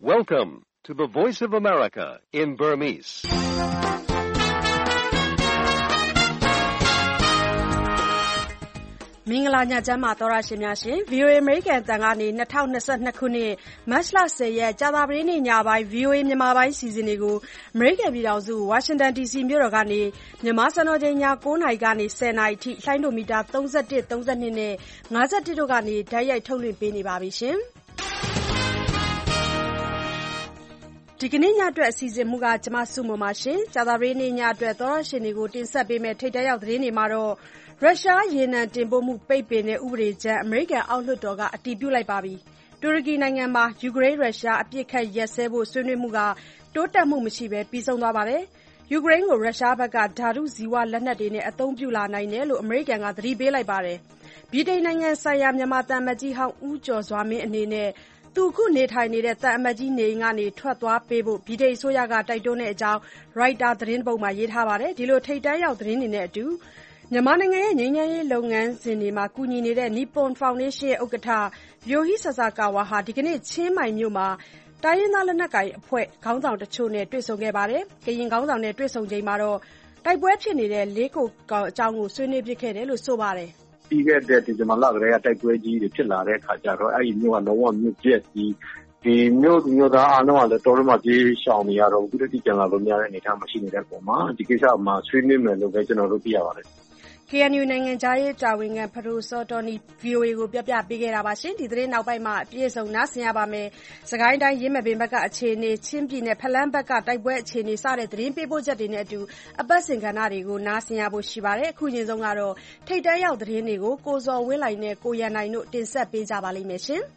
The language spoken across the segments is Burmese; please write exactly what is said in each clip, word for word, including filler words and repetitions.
Welcome to the Voice of America in Burmese. ။မင်္ဂလာညချမ်းပါသောရရှင်များရှင် ဗီအိုအေ American တန်ကနေ၂၀၂၂ခုနှစ်မတ်လ၁၀ရက်ကြာသပတေးနေ့ညပိုင်း ဗီအိုအေ မြန်မာပိုင်းစီစဉ်တွေကို အမေရိကန်ပြည်ထောင်စုဝါရှင်တန် ဒီစီမြို့တော်ကနေမြန်မာစံတော်ချိန်ည၉နာရီကနေ၁၀နာရီထိလှိုင်းဒိုမီတာ၃၁ ၃၂နဲ့၅၁တို့ကနေတိုက်ရိုက်ထုတ်လွှင့်ပေးနေပါပြီရှင်။ဒီကနေ့ညအတွက်အစီအစဉ်မူကကျမစုမပါရှင်။ကြာသပတေးနေ့ညအတွက်သောရရှင်တွေကိုတင်ဆက်ပေးမယ့်ထိပ်တန်းရောက်သတင်းတွေမှာတော့ရုရှားရေနံတင်ပို့မှုပိတ်ပင်တဲ့ဥပဒေကြမ်းအမေရိကန်အောက်လွှတ်တော်ကအတည်ပြုလိုက်ပါပြီ။တူရကီနိုင်ငံမှာယူကရိန်းရုရှားအပစ်အခတ်ရပ်စဲဖို့ဆွေးနွေးမှုကတိုးတက်မှုမရှိဘဲပြီးဆုံးသွားပါတယ်။ယူကရိန်းကိုရုရှားဘက်ကဓာတုဇီဝလက်နက်တွေနဲ့အသုံးပြုလာနိုင်တယ်လို့အမေရိကန်ကသတိပေးလိုက်ပါတယ်။ဗြိတိန်နိုင်ငံဆိုင်ရာမြန်မာသံအမတ်ကြီးဟောင်းဦးကျော်စွာမင်းအနေနဲ့သူခုနေထိုင်နေတဲ့သံအမတ်ကြီးနေအိမ်ကနေထွက်သွားပေးဖို့ဗြိတိန်အစိုးရကတိုက်တွန်းတဲ့အကြောင်းရိုက်တာသတင်းတစ်ပုဒ်မှာရေးထားပါတယ်။ဒီလိုထိပ်တန်းရောက်သတင်းတွေနဲ့အတူမြန်မာနိုင်ငံရဲ့ငြိမ်းချမ်းရေးလုပ်ငန်းစဉ်တွေမှာကူညီနေတဲ့ Nippon Foundation ရဲ့ဥက္ကဋ္ဌ Yohei Sasakawa ဟာဒီကနေ့ချင်းမိုင်မြို့မှာတိုင်းရင်းသားလက်နက်ကိုင်အဖွဲ့ခေါင်းဆောင်တချို့နဲ့တွေ့ဆုံခဲ့ပါတယ်။ကရင်ခေါင်းဆောင်နဲ့တွေ့ဆုံချိန်မှာတော့တိုက်ပွဲဖြစ်နေတဲ့လေးကိုကောင်အကြောင်းကိုဆွေးနွေးဖြစ်ခဲ့တယ်လို့ဆိုပါတယ်။ပြီးခဲ့တဲ့ဒီဇင်ဘာလကတည်းကတိုက်ပွဲကြီးတွေဖြစ်လာတဲ့အခါကျတော့အဲ့ဒီမြို့ကလုံးဝမြို့ကျက်ကြီးဒီမြို့မြို့သားအားလုံးကလည်းတော်တော်မှပြေးရှောင်နေရတော့အခုတတိကျန်လာလို့များတဲ့အနေအထားမရှိနေတဲ့ပုံမှာဒီကိစ္စမှာဆွေးနွေးမယ်လို့ပဲကျွန်တော်တို့သိရပါတယ်။ K N U နိုင်ငံသားရေးတာဝန်ခံဖဒိုစောတော်နီ ဗီအိုအေ ကိုပြပြပေးခဲ့တာပါရှင်ဒီသတင်းနောက်ပိုင်းမှာအပြည့်အစုံနားဆင်ရပါမယ်။စကိုင်းတိုင်းရင်းမပင်ဘက်ကအခြေအနေချင်းပြည်နယ်ဖလန်းဘက်ကတိုက်ပွဲအခြေအနေစတဲ့သတင်းပေးပို့ချက်တွေနဲ့အတူအပတ်စဉ်ကဏ္ဍတွေကိုနားဆင်ရဖို့ရှိပါတယ်။အခုချိန်ဆုံးကတော့ထိတ်တန်းရောက်သတင်းတွေကိုကိုဇော်ဝင်းလိုင်နဲ့ကိုရန်နိုင်တို့တင်ဆက်ပေးကြပါလိမ့်မယ်ရှင်။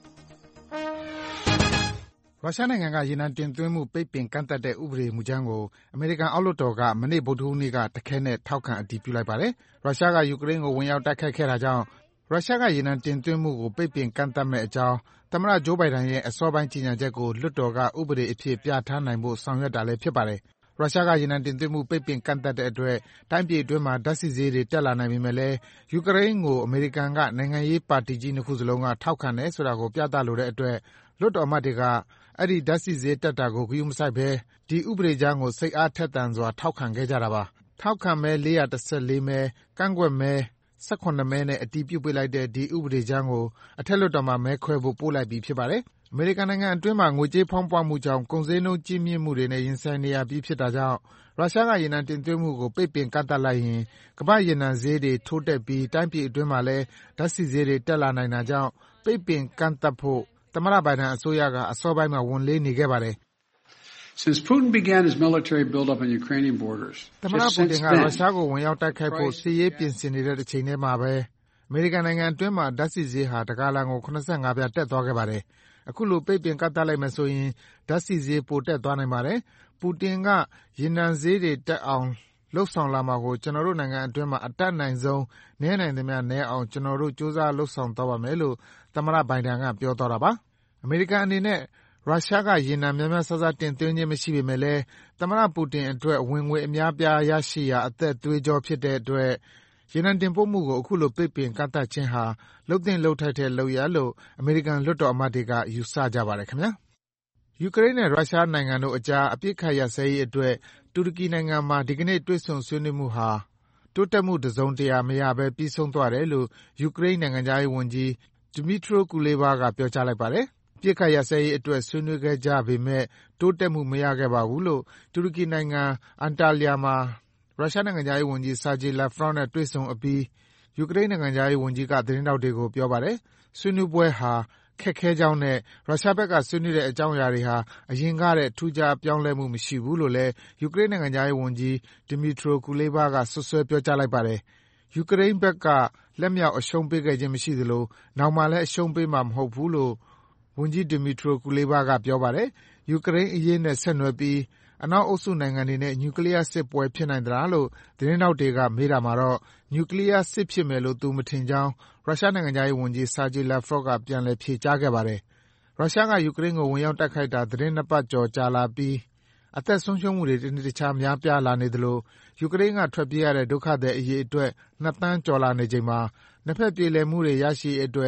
ရုရှားနိုင်ငံကရေနံတင်သွင်းမှုပိတ်ပင်ကန့်သတ်တဲ့ဥပဒေမူကြမ်းကိုအမေရိကန်အောက်လွှတ်တော်ကမနေ့ဗုဒ္ဓဟူးနေ့ကတခဲနက်ထောက်ခံအတည်ပြုလိုက်ပါတယ်။ရုရှားကယူကရိန်းကိုဝင်ရောက်တိုက်ခိုက်ခဲ့တာကြောင့်ရုရှားကရေနံတင်သွင်းမှုကိုပိတ်ပင်ကန့်သတ်မယ့်အကြောင်းသမ္မတဂျိုးဘိုင်ဒန်ရဲ့အစောပိုင်းကြေညာချက်ကိုလွှတ်တော်ကဥပဒေအဖြစ်ပြဌာန်းနိုင်ဖို့ဆောင်ရွက်တာလည်းဖြစ်ပါတယ်။ရုရှားကရေနံတင်သွင်းမှုပိတ်ပင်ကန့်သတ်တဲ့အတွက်တိုင်းပြည်အတွင်းမှာဓါတ်ဆီဈေးတွေတက်လာနိုင်ပေမဲ့လည်းယူကရိန်းကိုအမေရိကန်ကနိုင်ငံရေးပါတီကြီးနှစ်ခုစလုံးကထောက်ခံတယ်ဆိုတာကိုပြသလိုတဲ့အတွက်လွှတ်တော်အမတ်တွေကအဲ့ဒီဓါတ်ဆီဈေးတက်တာကိုဂရုမစိုက်ဘဲဒီဥပဒေကြမ်းကိုစိတ်အားထက်သန်စွာထောက်ခံခဲ့ကြတာပါ။ထောက်ခံမဲ၄၁၄မဲကန့်ကွက်မဲ၁၇မဲနဲ့အတည်ပြုပေးလိုက်တဲ့ဒီဥပဒေကြမ်းကိုအထက်လွှတ်တော်မှာမဲခွဲဖို့ပို့လိုက်ပြီဖြစ်ပါတယ်။အမေရိကန်နိုင်ငံအတွင်းမှာငွေကြေးဖောင်းပွမှုကြောင့်ကုန်ဈေးနှုန်းကြီးမြင့်မှုတွေနဲ့ရင်ဆိုင်နေရပြီးဖြစ်တာကြောင့်ရုရှားကရေနံတင်သွင်းမှုကိုပိတ်ပင်ကန့်သတ်လိုက်ရင်ကမ္ဘာ့ရေနံဈေးတွေထိုးတက်ပြီးတိုင်းပြည်အတွင်းမှာလည်းဓါတ်ဆီဈေးတွေတက်လာနိုင်တာကြောင့်ပိတ်ပင်ကန့်သတ်ဖို့သမ္မတဘိုင်ဒန်အစိုးရကအစောပိုင်းမှာဝန်လေးနေခဲ့ပါတယ်။ Since Putin began his military buildup on Ukrainian borders, သမ္မတပူတင်ကရုရှားကိုဝင်ရောက်တိုက်ခိုက်ဖို့စစ်ရေးပြင်ဆင်နေတဲ့တစ်ချိန်တည်းမှာပဲအမေရိကန်နိုင်ငံအတွင်းမှာဓါတ်ဆီဈေးဟာတဂါလံကို၇၅ပြားတက်သွားခဲ့ပါတယ်။အခုလိုပိတ်ပင်ကန့်သတ်လိုက်မယ်ဆိုရင်ဓါတ်ဆီဈေးပိုတက်သွားနိုင်ပါတယ်။ပူတင်ကရေနံဈေးတွေတက်အောင်လုပ်ဆောင်လာမှာကိုကျွန်တော်တို့နိုင်ငံအတွင်းမှာအတတ်နိုင်ဆုံးနည်းနိုင်သမျှနည်းအောင်ကျွန်တော်တို့စ조사လုပ်ဆောင်သွားပါမယ်လို့သမ္မတဘိုင်ဒန်ကပြောသွားတာပါ။အမေရိကန်အနေနဲ့ရုရှားကရေနံများများစားစားတင်သွင်းခြင်းမရှိပေမဲ့လည်းသမ္မတပူတင်အတွက်ဝင်ငွေအများအပြားရရှိရာအသက်သွေးကြောဖြစ်တဲ့အတွက်ရေနံတင်ပို့မှုကိုအခုလိုပိတ်ပင်ကန့်သတ်ခြင်းဟာလုပ်သင့်လုပ်ထိုက်တဲ့လုပ်ရပ်လို့အမေရိကန်လွှတ်တော်အမတ်တွေကယူဆကြပါတယ်ခင်ဗျာ။ယူကရိန်းနဲ့ရုရှားနိုင်ငံတို့အကြားအပစ်အခတ်ရပ်စဲရေးအတွက်တူရကီနိုင်ငံမှာဒီကနေ့တွေ့ဆုံဆွေးနွေးမှုဟာတိုးတက်မှုတစုံတရာမရဘဲပြီးဆုံးသွားတယ်လို့ယူကရိန်းနိုင်ငံခြားရေးဝန်ကြီး Dmytro Kuleba ကပြောကြားလိုက်ပါတယ်။အပစ်အခတ်ရပ်စဲရေးအတွက်ဆွေးနွေးခဲ့ကြပေမဲ့တိုးတက်မှုမရခဲ့ပါဘူးလို့တူရကီနိုင်ငံအန်တာလျာမှာရုရှားနိုင်ငံခြားရေးဝန်ကြီး Sergey Lavrov နဲ့တွေ့ဆုံအပြီးယူကရိန်းနိုင်ငံခြားရေးဝန်ကြီးကသတင်းထောက်တွေကိုပြောပါတယ်။ဆွေးနွေးပွဲဟာခက်ခဲကြောင်းနဲ့ရုရှားဘက်ကဆွေးနွေးတဲ့အကြောင်းအရာတွေဟာအရင်ကတဲ့ထူးခြားပြောင်းလဲမှုမရှိဘူးလို့လည်းယူကရိန်းနိုင်ငံခြားရေးဝန်ကြီး Dmytro Kuleba ကဆွဆွဲပြောကြားလိုက်ပါတယ်။ယူကရိန်းဘက်ကလက်မြောက်အရှုံးပေးခဲ့ခြင်းမရှိသလိုနောက်မှလည်းအရှုံးပေးမှာမဟုတ်ဘူးလို့ဝန်ကြီး Dmytro Kuleba ကပြောပါတယ်။ယူကရိန်းအရေးနဲ့ဆက်နွယ်ပြီးအနောက်အုပ်စုနိုင်ငံတွေနဲ့နျူကလီးယားစစ်ပွဲဖြစ်နိုင်သလားလို့သတင်းထောက်တွေကမေးတာမှာတော့နျူကလီးယားစစ်ဖြစ်မယ်လို့သူမထင်ကြောင်းရုရှားနိုင်ငံခြားရေးဝန်ကြီး Sergey Lavrov ကပြန်လည်ဖြေကြားခဲ့ပါတယ်။ရုရှားကယူကရိန်းကိုဝင်ရောက်တိုက်ခိုက်တာသီတင်းနှစ်ပတ်ကျော်ကြာလာပြီးအသက်ဆုံးရှုံးမှုတွေတနေ့တခြားများပြားလာနေသလိုယူကရိန်းကထွက်ပြေးရတဲ့ဒုက္ခသည်အရေအတွက်နှစ်သန်းကျော်လာနေချိန်မှာနှစ်ဖက်ပြေလည်မှုတွေရရှိရေးအတွက်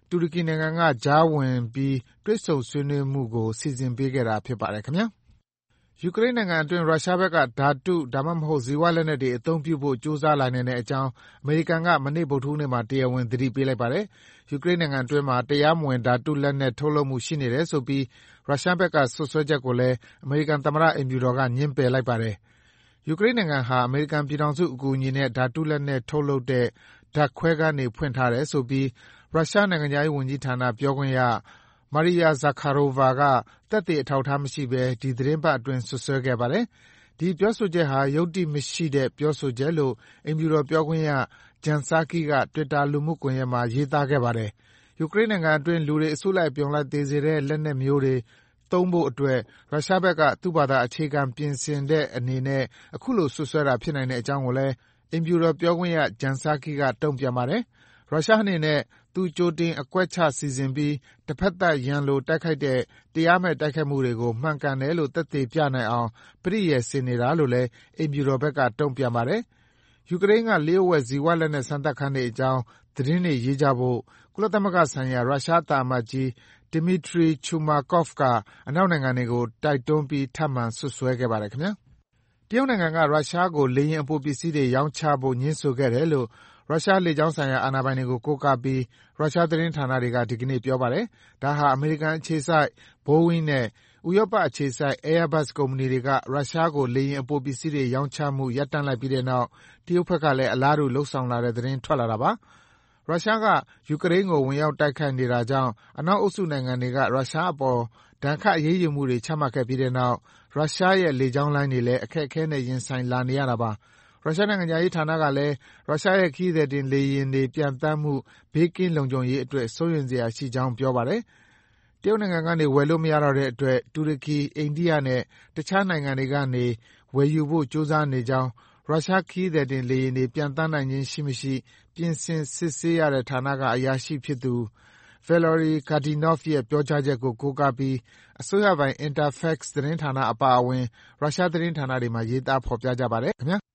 တူရကီနိုင်ငံကကြားဝင်ပြီးတွေ့ဆုံဆွေးနွေးမှုကိုစီစဉ်ပေးခဲ့တာဖြစ်ပါတယ်ခင်ဗျာ။ယူကရိန်းနိုင်ငံအတွင်းရုရှားဘက်ကဓာတုဒါမှမဟုတ်ဇီဝလက်နက်တွေအသုံးပြုဖို့ကြိုးစားလာနေတဲ့အကြောင်းအမေရိကန်ကမနေ့ဗုဒ္ဓဟူးနေ့မှာတရားဝင်သတိပေးလိုက်ပါတယ်။ယူကရိန်းနိုင်ငံအတွင်းမှာတရားမဝင်ဓာတုလက်နက်ထုတ်လုပ်မှုရှိနေတယ်ဆိုပြီးရုရှားဘက်ကစွပ်စွဲချက်ကိုလည်းအမေရိကန်သမ္မတအိမ်ဖြူတော်ကငြင်းပယ်လိုက်ပါတယ်။ယူကရိန်းနိုင်ငံဟာအမေရိကန်ပြည်ထောင်စုအကူအညီနဲ့ဓာတုလက်နက်ထုတ်လုပ်တဲ့ဓာတ်ခွဲခန်းတွေဖွင့်ထားတယ်ဆိုပြီးရုရှားနိုင်ငံခြားရေးဝန်ကြီးဌာနပြောခွင့်ရမာရီယာဇာခါရိုဗာကသက်သေအထောက်အထားမရှိဘဲဒီသီတင်းပတ်အတွင်းစွပ်စွဲခဲ့ပါတယ်။ဒီပြောဆိုချက်ဟာယုတ္တိမရှိတဲ့ပြောဆိုချက်လို့အိမ်ဖြူတော်ပြောခွင့်ရဂျန်ဆာကီကတွစ်တာလူမှုကွန်ရက်မှာရေးသားခဲ့ပါတယ်။ယူကရိန်းနိုင်ငံအတွင်းလူတွေအစုလိုက်အပြုံလိုက်သေစေတဲ့လက်နက်မျိုးတွေသုံးဖို့အတွက်ရုရှားဘက်ကသူ့ဘာသာအခြေခံပြင်ဆင်တဲ့အနေနဲ့အခုလိုစွပ်စွဲတာဖြစ်နိုင်တဲ့အကြောင်းကိုလည်းအိမ်ဖြူတော်ပြောခွင့်ရဂျန်ဆာကီကတုံ့ပြန်ပါတယ်။ရုရှားအနေနဲ့သူကြိုတင်အကွက်ချစီစဉ်ပြီးတဖက်သတ်ရန်လိုတိုက်ခိုက်တဲ့တရားမဲ့တိုက်ခိုက်မှုတွေကိုမှန်ကန်တယ်လို့သက်သေပြနိုင်အောင်ပရိယာယ်ဆင်နေတာလို့လည်းအိမ်ဖြူတော်ဘက်ကတုံ့ပြန်ပါတယ်။ယူကရိန်းကလျှို့ဝှက်ဇီဝလက်နက်စမ်းသပ်ခန်းတွေအကြောင်းသတင်းတွေရေးကြဖို့ကုလသမဂ္ဂဆိုင်ရာရုရှားသံအမတ်ကြီးဒီမီထရီချူမာကော့ဖ်ကအနောက်နိုင်ငံတွေကိုတိုက်တွန်းပြီးထပ်မံစွပ်စွဲခဲ့ပါတယ်ခင်ဗျာ။တရုတ်နိုင်ငံကရုရှားကိုလေယာဉ်အပိုပစ္စည်းတွေရောင်းချဖို့ငြင်းဆိုခဲ့တယ်လို့ရုရှားလေကြောင်းဆိုင်ရာအာဏာပိုင်တွေကိုကိုးကားပြီးရုရှားသတင်းဌာနတွေကဒီကနေ့ပြောပါတယ်။ဒါဟာအမေရိကန်အခြေစိုက် Boeing နဲ့ဥရောပအခြေစိုက် Airbus ကုမ္ပဏီတွေကရုရှားကိုလေယာဉ်အပိုပစ္စည်းတွေရောင်းချမှုရပ်တန့်လိုက်ပြီးတဲ့နောက်တရုတ်ဘက်ကလည်းအလားတူလုပ်ဆောင်လာတဲ့သတင်းထွက်လာတာပါ။ရုရှားကယူကရိန်းကိုဝင်ရောက်တိုက်ခိုက်နေတာကြောင့်အနောက်အုပ်စုနိုင်ငံတွေကရုရှားအပေါ်ဒဏ်ခတ်အရေးယူမှုတွေချမှတ်ခဲ့ပြီးတဲ့နောက်ရုရှားရဲ့လေကြောင်းလိုင်းတွေလည်းအခက်အခဲနဲ့ရင်ဆိုင်လာနေရတာပါ။ရုရှားနိုင်ငံခြားရေးဌာနကလည်းရုရှားရဲ့ခရီးသည်တင်လေယာဉ်တွေပျံသန်းမှုဘေးကင်းလုံခြုံရေးအတွက်စိုးရိမ်စရာရှိကြောင်းပြောပါတယ်။တရုတ်နိုင်ငံကနေဝယ်လို့မရတော့တဲ့အတွက်တူရကီ၊အိန္ဒိယနဲ့တခြားနိုင်ငံတွေကနေဝယ်ယူဖို့ကြိုးစားနေကြောင်းရုရှားခရီးသည်တင်လေယာဉ်တွေပျံသန်းနိုင်ခြင်းရှိမရှိပြင်ဆင်စစ်ဆေးရတဲ့ဌာနကအရာရှိဖြစ်သူဗယ်လော်ရီကာဒီနော့ဖ်ရဲ့ပြောကြားချက်ကိုကိုးကားပြီးအစိုးရပိုင် Interfax သတင်းဌာနအပါအဝင်ရုရှားသတင်းဌာနတွေမှာရေးသားဖော်ပြကြပါတယ်ခင်ဗျာ။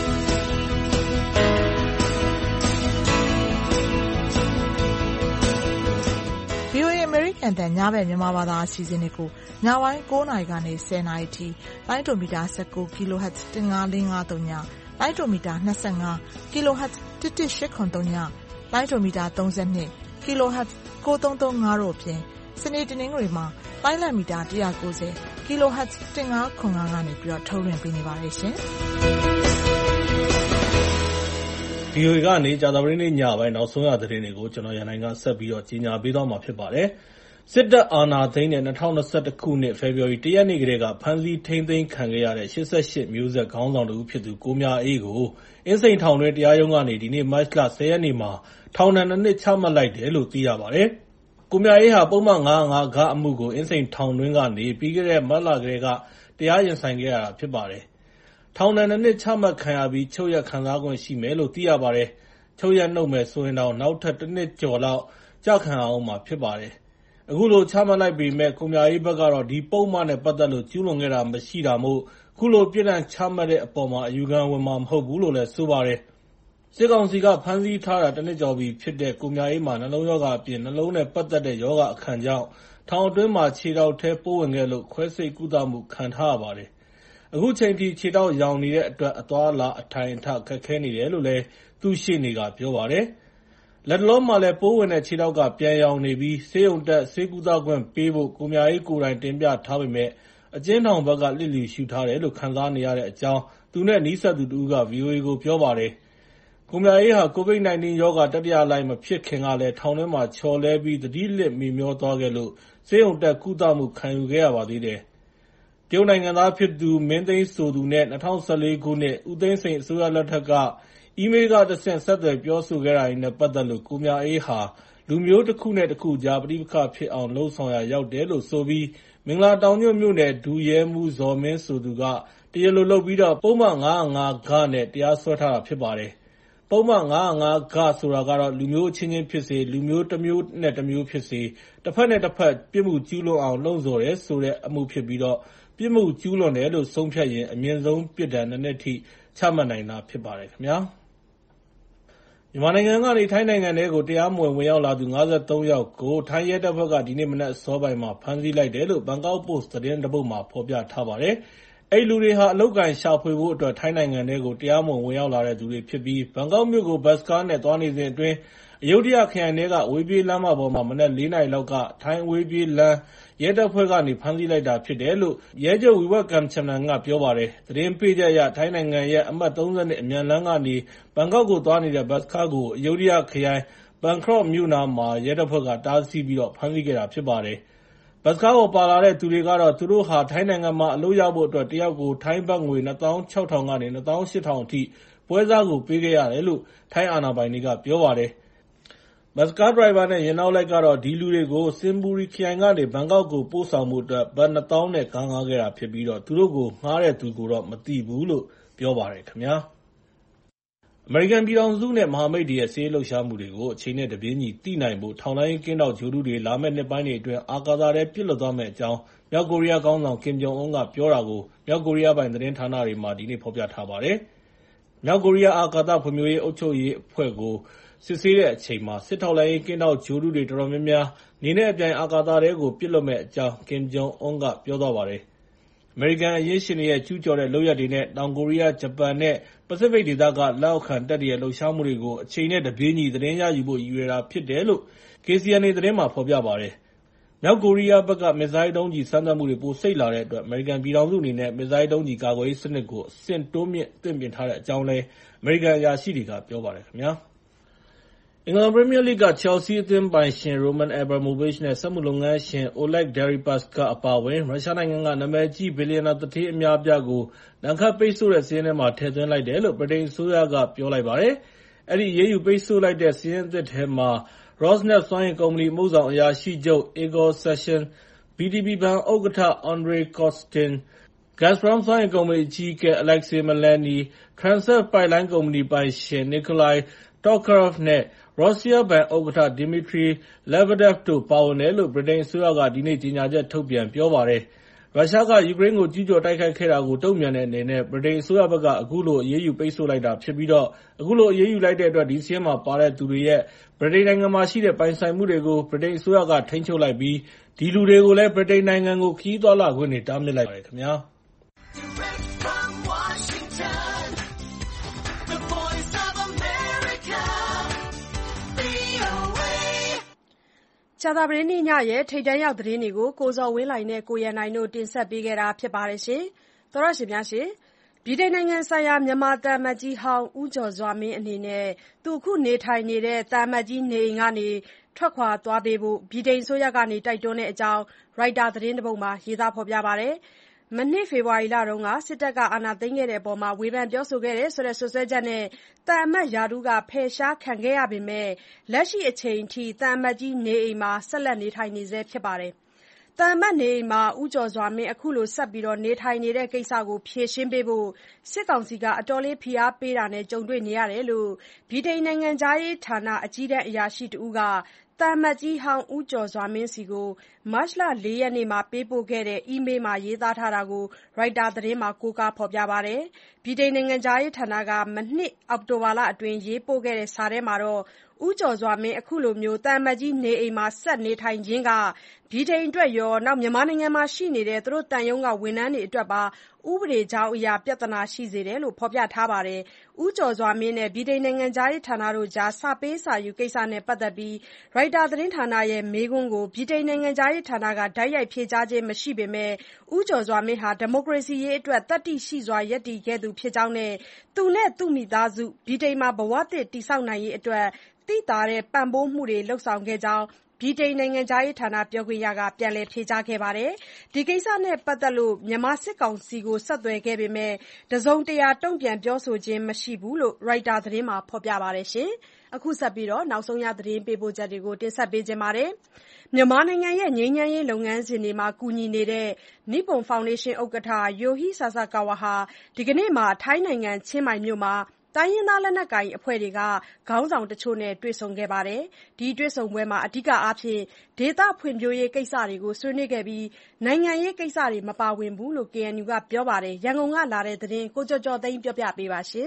VOA အမေရိကန်တန်ညဘက်မြန်မာဘာသာအစီအစဉ်တွေကိုညပိုင်း၉နာရီကနေ၁၀နာရီထိလိုင်းဒိုမီတာ၁၉ kHz ၁၅၄၅၃ညလိုင်းဒိုမီတာ၂၅ kHz ၁၁၈၇၃ညလိုင်းဒိုမီတာ၃၂ kHz ၉၃၃၅တို့အပြင်စနေတနင်္ဂနွေမှာလိုင်းလံမီတာ၁၉၀ kHz ၁၅၇၅ကနေပြီးတော့ထုတ်လွှင့်ပေးနေပါတယ်ရှင်။ဗီအိုအေ ကနေကြာသပတေးနေ့ညပိုင်းနောက်ဆုံးရသတင်းတွေကိုကျွန်တော်ရန်နိုင်ကဆက်ပြီးတော့ကြီးညာပေးသွားမှာဖြစ်ပါတယ်။စစ်တပ်အာဏာသိမ်းတဲ့၂၀၂၁ခုနှစ်ဖေဖော်ဝါရီလ၁ရက်နေ့ကတည်းကဖမ်းဆီးထိန်းသိမ်းခံခဲ့ရတဲ့၈၈မျိုးဆက်ခေါင်းဆောင်တဦးဖြစ်သူကိုမြအေးကိုအင်းစိန်ထောင်တွင်းတရားရုံးကနေဒီနေ့မတ်လ၁၀ရက်နေ့မှာထောင်ဒဏ်နှစ်နှစ်ချမှတ်လိုက်တယ်လို့သိရပါတယ်။ကိုမြအေးဟာပုဒ်မ၅၀၅ ဂအမှုကိုအင်းစိန်ထောင်တွင်းကနေပြီးခဲ့တဲ့မတ်လကတည်းကတရားရင်ဆိုင်ခဲ့ရတာဖြစ်ပါတယ်။ထောင်ဒဏ်နှစ်နှစ်ချမှတ်ခံရပြီးချုပ်ရက်ခံစားခွင့်ရှိမယ်လို့သိရပါတယ်။ချုပ်ရက်နှုတ်မယ်ဆိုရင်တော့နောက်ထပ်တစ်နှစ်ကျော်လောက်ကြာခံအောင်မှာဖြစ်ပါတယ်။အခုလိုချမှတ်လိုက်ပေမဲ့ကိုမြအေးဘက်ကတော့ဒီပုံမှန်နဲ့ပတ်သက်လို့ကျူးလွန်ခဲ့တာမရှိတာမို့ခုလိုပြစ်ဒဏ်ချမှတ်တဲ့အပေါ်မှာအယူခံဝင်မှာမဟုတ်ဘူးလို့လည်းဆိုပါတယ်။စစ်ကောင်စီကဖမ်းဆီးထားတာတစ်နှစ်ကျော်ပြီဖြစ်တဲ့ကိုမြအေးမှာနှလုံးရောဂါအပြင်နှလုံးနဲ့ပတ်သက်တဲ့ရောဂါအခံကြောင့်ထောင်အတွင်းမှာခြေထောက်ထဲပိုးဝင်ခဲ့လို့ခွဲစိတ်ကုသမှုခံထားရပါတယ်။အခုချိန်ထိခြေထောက်ရောင်နေတဲ့အတွက်အသွားအလာအထိုင်အထခက်ခဲနေတယ်လို့လည်းသူ့ရှေ့နေကပြောပါတယ်။လက်တလုံးမှာလည်းပိုးဝင်တဲ့ခြေထောက်ကပြန်ရောင်နေပြီးဆေးရုံတက်ဆေးကုသခွင့်ပေးဖို့ကိုမြအေးကိုယ်တိုင်တင်ပြထားပေမဲ့အကျဉ်းထောင်ဘက်ကလစ်လျူရှုထားတယ်လို့ခံစားနေရတဲ့အကြောင်းသူနဲ့နီးစပ်သူတဦးက ဗီအိုအေ ကိုပြောပါတယ်။ကိုမြအေးဟာကိုဗစ်၁၉ ရောဂါတတိယလှိုင်းမဖြစ်ခင်ကလည်းထောင်ထဲမှာချော်လဲပြီးသတိလစ်မေ့မျောသွားခဲ့လို့ဆေးရုံတက်ကုသမှုခံယူခဲ့ရပါသေးတယ်။တရုတ်နိုင်ငံသားဖြစ်သူမင်းသိန်းဆိုသူနဲ့၂၀၁၄ခုနှစ်ဦးသိန်းစိန်အစိုးရလက်ထက်ကအီးမေးလ်ကတဆင့်ဆက်သွယ်ပြောဆိုခဲ့တာတွေနဲ့ပတ်သက်လို့ကိုမြအေးဟာလူမျိုးတစ်ခုနဲ့တစ်ခုကြားပဋိပက္ခဖြစ်အောင်လှုံ့ဆော်ရာရောက်တယ်လို့ဆိုပြီးမင်္ဂလာတောင်ညွန့်မြို့နယ်ဒုရဲမှူးဇော်မင်းဆိုသူကတရားလိုလုပ်ပြီးတော့ပုဒ်မ၅၀၅ ဂနဲ့တရားစွဲထားတာဖြစ်ပါတယ်။ပုဒ်မ၅၀၅ ဂဆိုတာကတော့လူမျိုးချင်းချင်းဖြစ်စေလူမျိုးတစ်မျိုးနဲ့တစ်မျိုးဖြစ်စေတစ်ဖက်နဲ့တစ်ဖက်ပြစ်မှုကျူးလွန်အောင်လှုံ့ဆော်တယ်ဆိုတဲ့အမှုဖြစ်ပြီးတော့ပြစ်မှုကျူးလွန်တယ်လို့ဆုံးဖြတ်ရင်အမြင့်ဆုံးပြစ်ဒဏ်နှစ်နှစ်ထိချမှတ်နိုင်တာဖြစ်ပါတယ်ခင်ဗျာ။မြန်မာနိုင်ငံကနေထိုင်းနိုင်ငံထဲကိုတရားမဝင်ဝင်ရောက်လာသူ၅၃ယောက်ကိုထိုင်းရဲတပ်ဖွဲ့ကဒီနေ့မနက်အစောပိုင်းမှာဖမ်းဆီးလိုက်တယ်လို့ Bangkok Post သတင်းတစ်ပုဒ်မှာဖော်ပြထားပါတယ်။အဲဒီလူတွေဟာအလုပ်အကိုင်ရှာဖွေဖို့အတွက်ထိုင်းနိုင်ငံထဲကိုတရားမဝင်ဝင်ရောက်လာတဲ့သူတွေဖြစ်ပြီး ဘန်ကောက်မြို့ကိုဘတ်စကားနဲ့သွားနေစဉ်အတွင်းအယုဒ္ဓယခရိုင်ထဲကအဝေးပြေးလမ်းမပေါ်မှာမနက်လေးနာရီလောက်ကထိုင်းအဝေးပြေးလမ်းရဲတပ်ဖွဲ့ကနေဖမ်းဆီးလိုက်တာဖြစ်တယ်လို့ရဲချုပ် Wiwat Kamchanan ကပြောပါတယ်။သတင်းပေးချက်အရထိုင်းနိုင်ငံရဲ့အမှတ်၃၂အမြန်လမ်းကနေဘန်ကောက်ကိုသွားနေတဲ့ဘတ်စကားကိုအယုဒ္ဓယခရိုင်ဘန်ခရော့မြို့နားမှာရဲတပ်ဖွဲ့ကတားဆီးပြီးတော့ဖမ်းဆီးခဲ့တာဖြစ်ပါတယ်။ဘတ်စကားပေါ်ပါလာတဲ့သူတွေကတော့သူတို့ဟာထိုင်းနိုင်ငံမှာအလုပ်ရဖို့အတွက်တယောက်ကိုထိုင်းဘတ်ငွေနှစ်သောင်းခြောက်ထောင်ကနေနှစ်သောင်းရှစ်ထောင်အထိပွဲစားကိုပေးခဲ့ရတယ်လို့ထိုင်းအာဏာပိုင်တွေကပြောပါတယ်။ဘတ်စကားဒရိုင်ဘာနဲ့ယာဉ်နောက်လိုက်ကတော့ဒီလူတွေကိုစင်ဘူရီခရိုင်ကနေဘန်ကောက်ကိုပို့ဆောင်ဖို့အတွက်ဘတ်နှစ်သောင်းနဲ့ကားငှားခဲ့တာဖြစ်ပြီးတော့သူတို့ကိုငှားတဲ့သူကိုတော့မသိဘူးလို့ပြောပါတယ်ခင်ဗျာ။အမေရိကန်ပြည်ထောင်စုနဲ့မဟာမိတ်တွေရဲ့စစ်ရေးလှုပ်ရှားမှုတွေကိုအချိန်နဲ့တပြေးညီသိနိုင်ဖို့ထောက်လှမ်းရေးကင်းတောက်ဂြိုဟ်တုတွေလာမယ့်နှစ်ပိုင်းတွေအတွင်းအာကာသထဲပစ်လွှတ်သွားမယ့်အကြောင်းမြောက်ကိုရီးယားခေါင်းဆောင်ကင်ဂျုံအွန်းကပြောတာကိုမြောက်ကိုရီးယားပိုင်သတင်းဌာနတွေမှာဒီနေ့ဖော်ပြထားပါတယ်။မြောက်ကိုရီးယားအာကာသဖွံ့ဖြိုးရေးအုပ်ချုပ်ရေးအဖွဲ့ကိုစစ်ဆေးတဲ့အချိန်မှာစစ်ထောက်လှမ်းရေးကင်းတောက်ဂြိုဟ်တုတွေတော်တော်များများနေနဲ့အပြိုင်အာကာသထဲကိုပစ်လွှတ်မယ့်အကြောင်းကင်ဂျုံအွန်းကပြောသွားပါတယ်။အမေရိကန်အရေးရှင်တွေရဲ့ကျူးကျော်တဲ့လုပ်ရပ်တွေနဲ့တောင်ကိုရီးယား၊ဂျပန်နဲ့ပစိဖိတ်ဒေသကလက်အောက်ခံတပ်တွေရဲ့လှုပ်ရှားမှုတွေကိုအချိန်နဲ့တပြေးညီသတင်းရယူဖို့ရည်ရွယ်တာဖြစ်တယ်လို့ ကေ စီ အန် အေ သတင်းမှာဖော်ပြပါတယ်။မြောက်ကိုရီးယားဘက်ကမစ်ဇိုင်းဒုံးကျည်စမ်းသပ်မှုတွေပိုစိတ်လာတဲ့အတွက်အမေရိကန်ပြည်ထောင်စုအနေနဲ့မစ်ဇိုင်းဒုံးကျည်ကာကွယ်ရေးစနစ်ကိုအဆင့်တိုးမြှင့်အသင့်ပြင်ထားတဲ့အကြောင်းလည်းအမေရိကန်အရာရှိတွေကပြောပါတယ်ခင်ဗျာ။အင်္ဂလန်ပရီးမီးယားလိဂ်ကချယ်လ်ဆီးအသင်းပိုင်ရှင် Roman Abramovich နဲ့စက်မှုလုပ်ငန်းရှင် Oleg Deripaska အပါအဝင်ရုရှားနိုင်ငံကနာမည်ကြီးဘီလီယံနာသူဌေးအများအပြားကိုဒဏ်ခတ်ပိတ်ဆို့တဲ့စာရင်းထဲမှာထည့်သွင်းလိုက်တယ်လို့ဗြိတိန်အစိုးရကပြောလိုက်ပါတယ်။အဲဒီအရေးယူပိတ်ဆို့လိုက်တဲ့စာရင်းအသစ်ထဲမှာ Rosneft စွမ်းအင်ကုမ္ပဏီအမှုဆောင်အရာရှိချုပ် Igor Sechin, ဘီ တီ ပီ ဘဏ်ဥက္ကဋ္ဌ Andrei Kostin, Gazprom စွမ်းအင်ကုမ္ပဏီအကြီးအကဲ Alexei Milleny, Transeft ပိုက်လိုင်းကုမ္ပဏီပိုင်ရှင် Nikolai Tokarev နဲ့ရုရှားဘဏ်ဥက္ကဋ္ဌ Dmitry Lebedev တို့ပါဝင်တယ်လို့ဗြိတိန်အစိုးရကဒီနေ့ကြေညာချက်ထုတ်ပြန်ပြောပါတယ်။ရုရှားကယူကရိန်းကိုကျူးကျော်တိုက်ခိုက်ခဲ့တာကိုတုံ့ပြန်တဲ့အနေနဲ့ဗြိတိန်အစိုးရဘက်ကအခုလိုအရေးယူပိတ်ဆို့လိုက်တာဖြစ်ပြီးတော့အခုလိုအရေးယူလိုက်တဲ့အတွက်ဒီစာရင်းမှာပါတဲ့သူတွေရဲ့ဗြိတိန်နိုင်ငံမှာရှိတဲ့ပိုင်ဆိုင်မှုတွေကိုဗြိတိန်အစိုးရကထိန်းချုပ်လိုက်ပြီးဒီလူတွေကိုလည်းဗြိတိန်နိုင်ငံကိုခရီးသွားလာခွင့်တွေတားမြစ်လိုက်ပါတယ်ခင်ဗျာ။ကြာသပတေးနေ့ညရဲ့ထိပ်တန်းရောက်သတင်းတွေကိုကိုဇော်ဝင်းလှိုင်နဲ့ကိုရန်နိုင်တို့တင်ဆက်ပေးခဲ့တာဖြစ်ပါတယ်ရှင်။သောရရှင်များရှင်ဗြိတိန်နိုင်ငံဆိုင်ရာမြန်မာသံအမတ်ကြီးဟောင်းဦးကျော်စွာမင်းအနေနဲ့သူအခုနေထိုင်နေတဲ့သံအမတ်ကြီးနေအိမ်ကနေထွက်ခွာသွားပေးဖို့ဗြိတိန်အစိုးရကတိုက်တွန်းတဲ့အကြောင်းရိုက်တာသတင်းတစ်ပုဒ်မှာရေးသားဖော်ပြပါတယ်။မနှစ်ဖေဖော်ဝါရီလတုန်းကစစ်တပ်ကအာဏာသိမ်းခဲ့တဲ့အပေါ်ဝေဖန်ပြောဆိုခဲ့တယ်ဆိုတဲ့စွပ်စွဲချက်နဲ့သံအမတ်ရာထူးကဖယ်ရှားခံခဲ့ရပေမဲ့လက်ရှိအချိန်ထိသံအမတ်ကြီးနေအိမ်မှာဆက်လက်နေထိုင်နေဆဲဖြစ်ပါတယ်။သံအမတ်နေအိမ်မှာဦးကျော်စွာမင်းအခုလိုဆက်ပြီးနေထိုင်နေတဲ့ကိစ္စကိုဖြေရှင်းပေးဖို့စစ်ကောင်စီကအတော်လေးဖိအားပေးတာနဲ့ကြုံတွေ့နေရတယ်လို့ဗြိတိန်နိုင်ငံခြားရေးဌာနအကြီးတန်းအရာရှိတဦးကသံအမတ်ကြီးဟောင်းဦးကျော်စွာမင်းဆီကိုမတ်လလေးရက်နေ့မှာပေးပို့ခဲ့တဲ့အီးမေးလ်မှာရေးသားထားတာကိုရိုက်တာသတင်းမှာကိုးကားဖော်ပြပါတယ်။ဗြိတိန်နိုင်ငံခြားရေးဌာနကမနှစ်အောက်တိုဘာလအတွင်းရေးပို့ခဲ့တဲ့စာထဲမှာတော့ဦးကျော်စွာမင်းအခုလိုသံအမတ်ကြီးနေအိမ်မှာဆက်နေထိုင်ခြင်းကဗြိတိန်အတွက်ရောမြန်မာနိုင်ငံမှာရှိနေတဲ့သူတို့သံရုံးကဝန်ထမ်းတွေအတွက်ပါဥပဒေကြောင်းအရပြဿနာရှိစေတယ်လို့ဖော်ပြထားပါတယ်။ဦးကျော်စွာမင်းနဲ့ဗြိတိန်နိုင်ငံခြားရေးဌာနတို့ကြားစာပေးစာယူကိစ္စနဲ့ပတ်သက်ပြီးရိုက်တာသတင်းဌာနရဲ့မေးခွန်းကိုဗြိတိန်နိုင်ငံခြားရေးဌာနကတိုက်ရိုက်ဖြေကြားခြင်းမရှိပေမဲ့ဦးကျော်စွာမင်းဟာဒီမိုကရေစီရေးအတွက်သတ္တိရှိစွာရပ်တည်ခဲ့သူဖြစ်ကြောင်းနဲ့သူနဲ့သူ့မိသားစုဗြိတိန်မှာဘဝသစ်တည်ဆောက်နိုင်ရေးအတွက်သိသာတဲ့ပံ့ပိုးမှုတွေလုပ်ဆောင်ခဲ့ကြောင်းဗြိတိန်နိုင်ငံခြားရေးဌာနပြောခွင့်ရကပြန်လည်ဖြေကြားခဲ့ပါတယ်။ဒီကိစ္စနဲ့ပတ်သက်လို့မြန်မာစစ်ကောင်စီကိုဆက်သွယ်ခဲ့ပေမဲ့တစုံတရာတုံ့ပြန်ပြောဆိုခြင်းမရှိဘူးလို့ရိုက်တာသတင်းမှာဖော်ပြပါတယ်။အခုဆက်ပြီးနောက်ဆုံးရသတင်းပေးပို့ချက်တွေကိုတင်ဆက်ပေးချင်ပါတယ်။မြန်မာနိုင်ငံရဲ့ငြိမ်းချမ်းရေးလုပ်ငန်းစဉ်တွေမှာကူညီနေတဲ့နိပွန်ဖောင်ဒေးရှင်းဥက္ကဋ္ဌ Yohei Sasakawa ဟာဒီကနေ့ထိုင်းနိုင်ငံချင်းမိုင်မြို့မှာတိုင်းရင်းသားလက်နက်ကိုင်အဖွဲ့တွေကခေါင်းဆောင်တချို့နဲ့တွေ့ဆုံခဲ့ပါတယ်။ဒီတွေ့ဆုံပွဲမှာအဓိကအားဖြင့်ဒေသဖွံ့ဖြိုးရေးကိစ္စတွေကိုဆွေးနွေးခဲ့ပြီးနိုင်ငံရေးကိစ္စတွေမပါဝင်ဘူးလို့ ကေအန်ယူ ကပြောပါတယ်။ရန်ကုန်ကလာတဲ့သတင်းကိုကျော်ကျော်သိန်းပြောပြပေးပါမယ်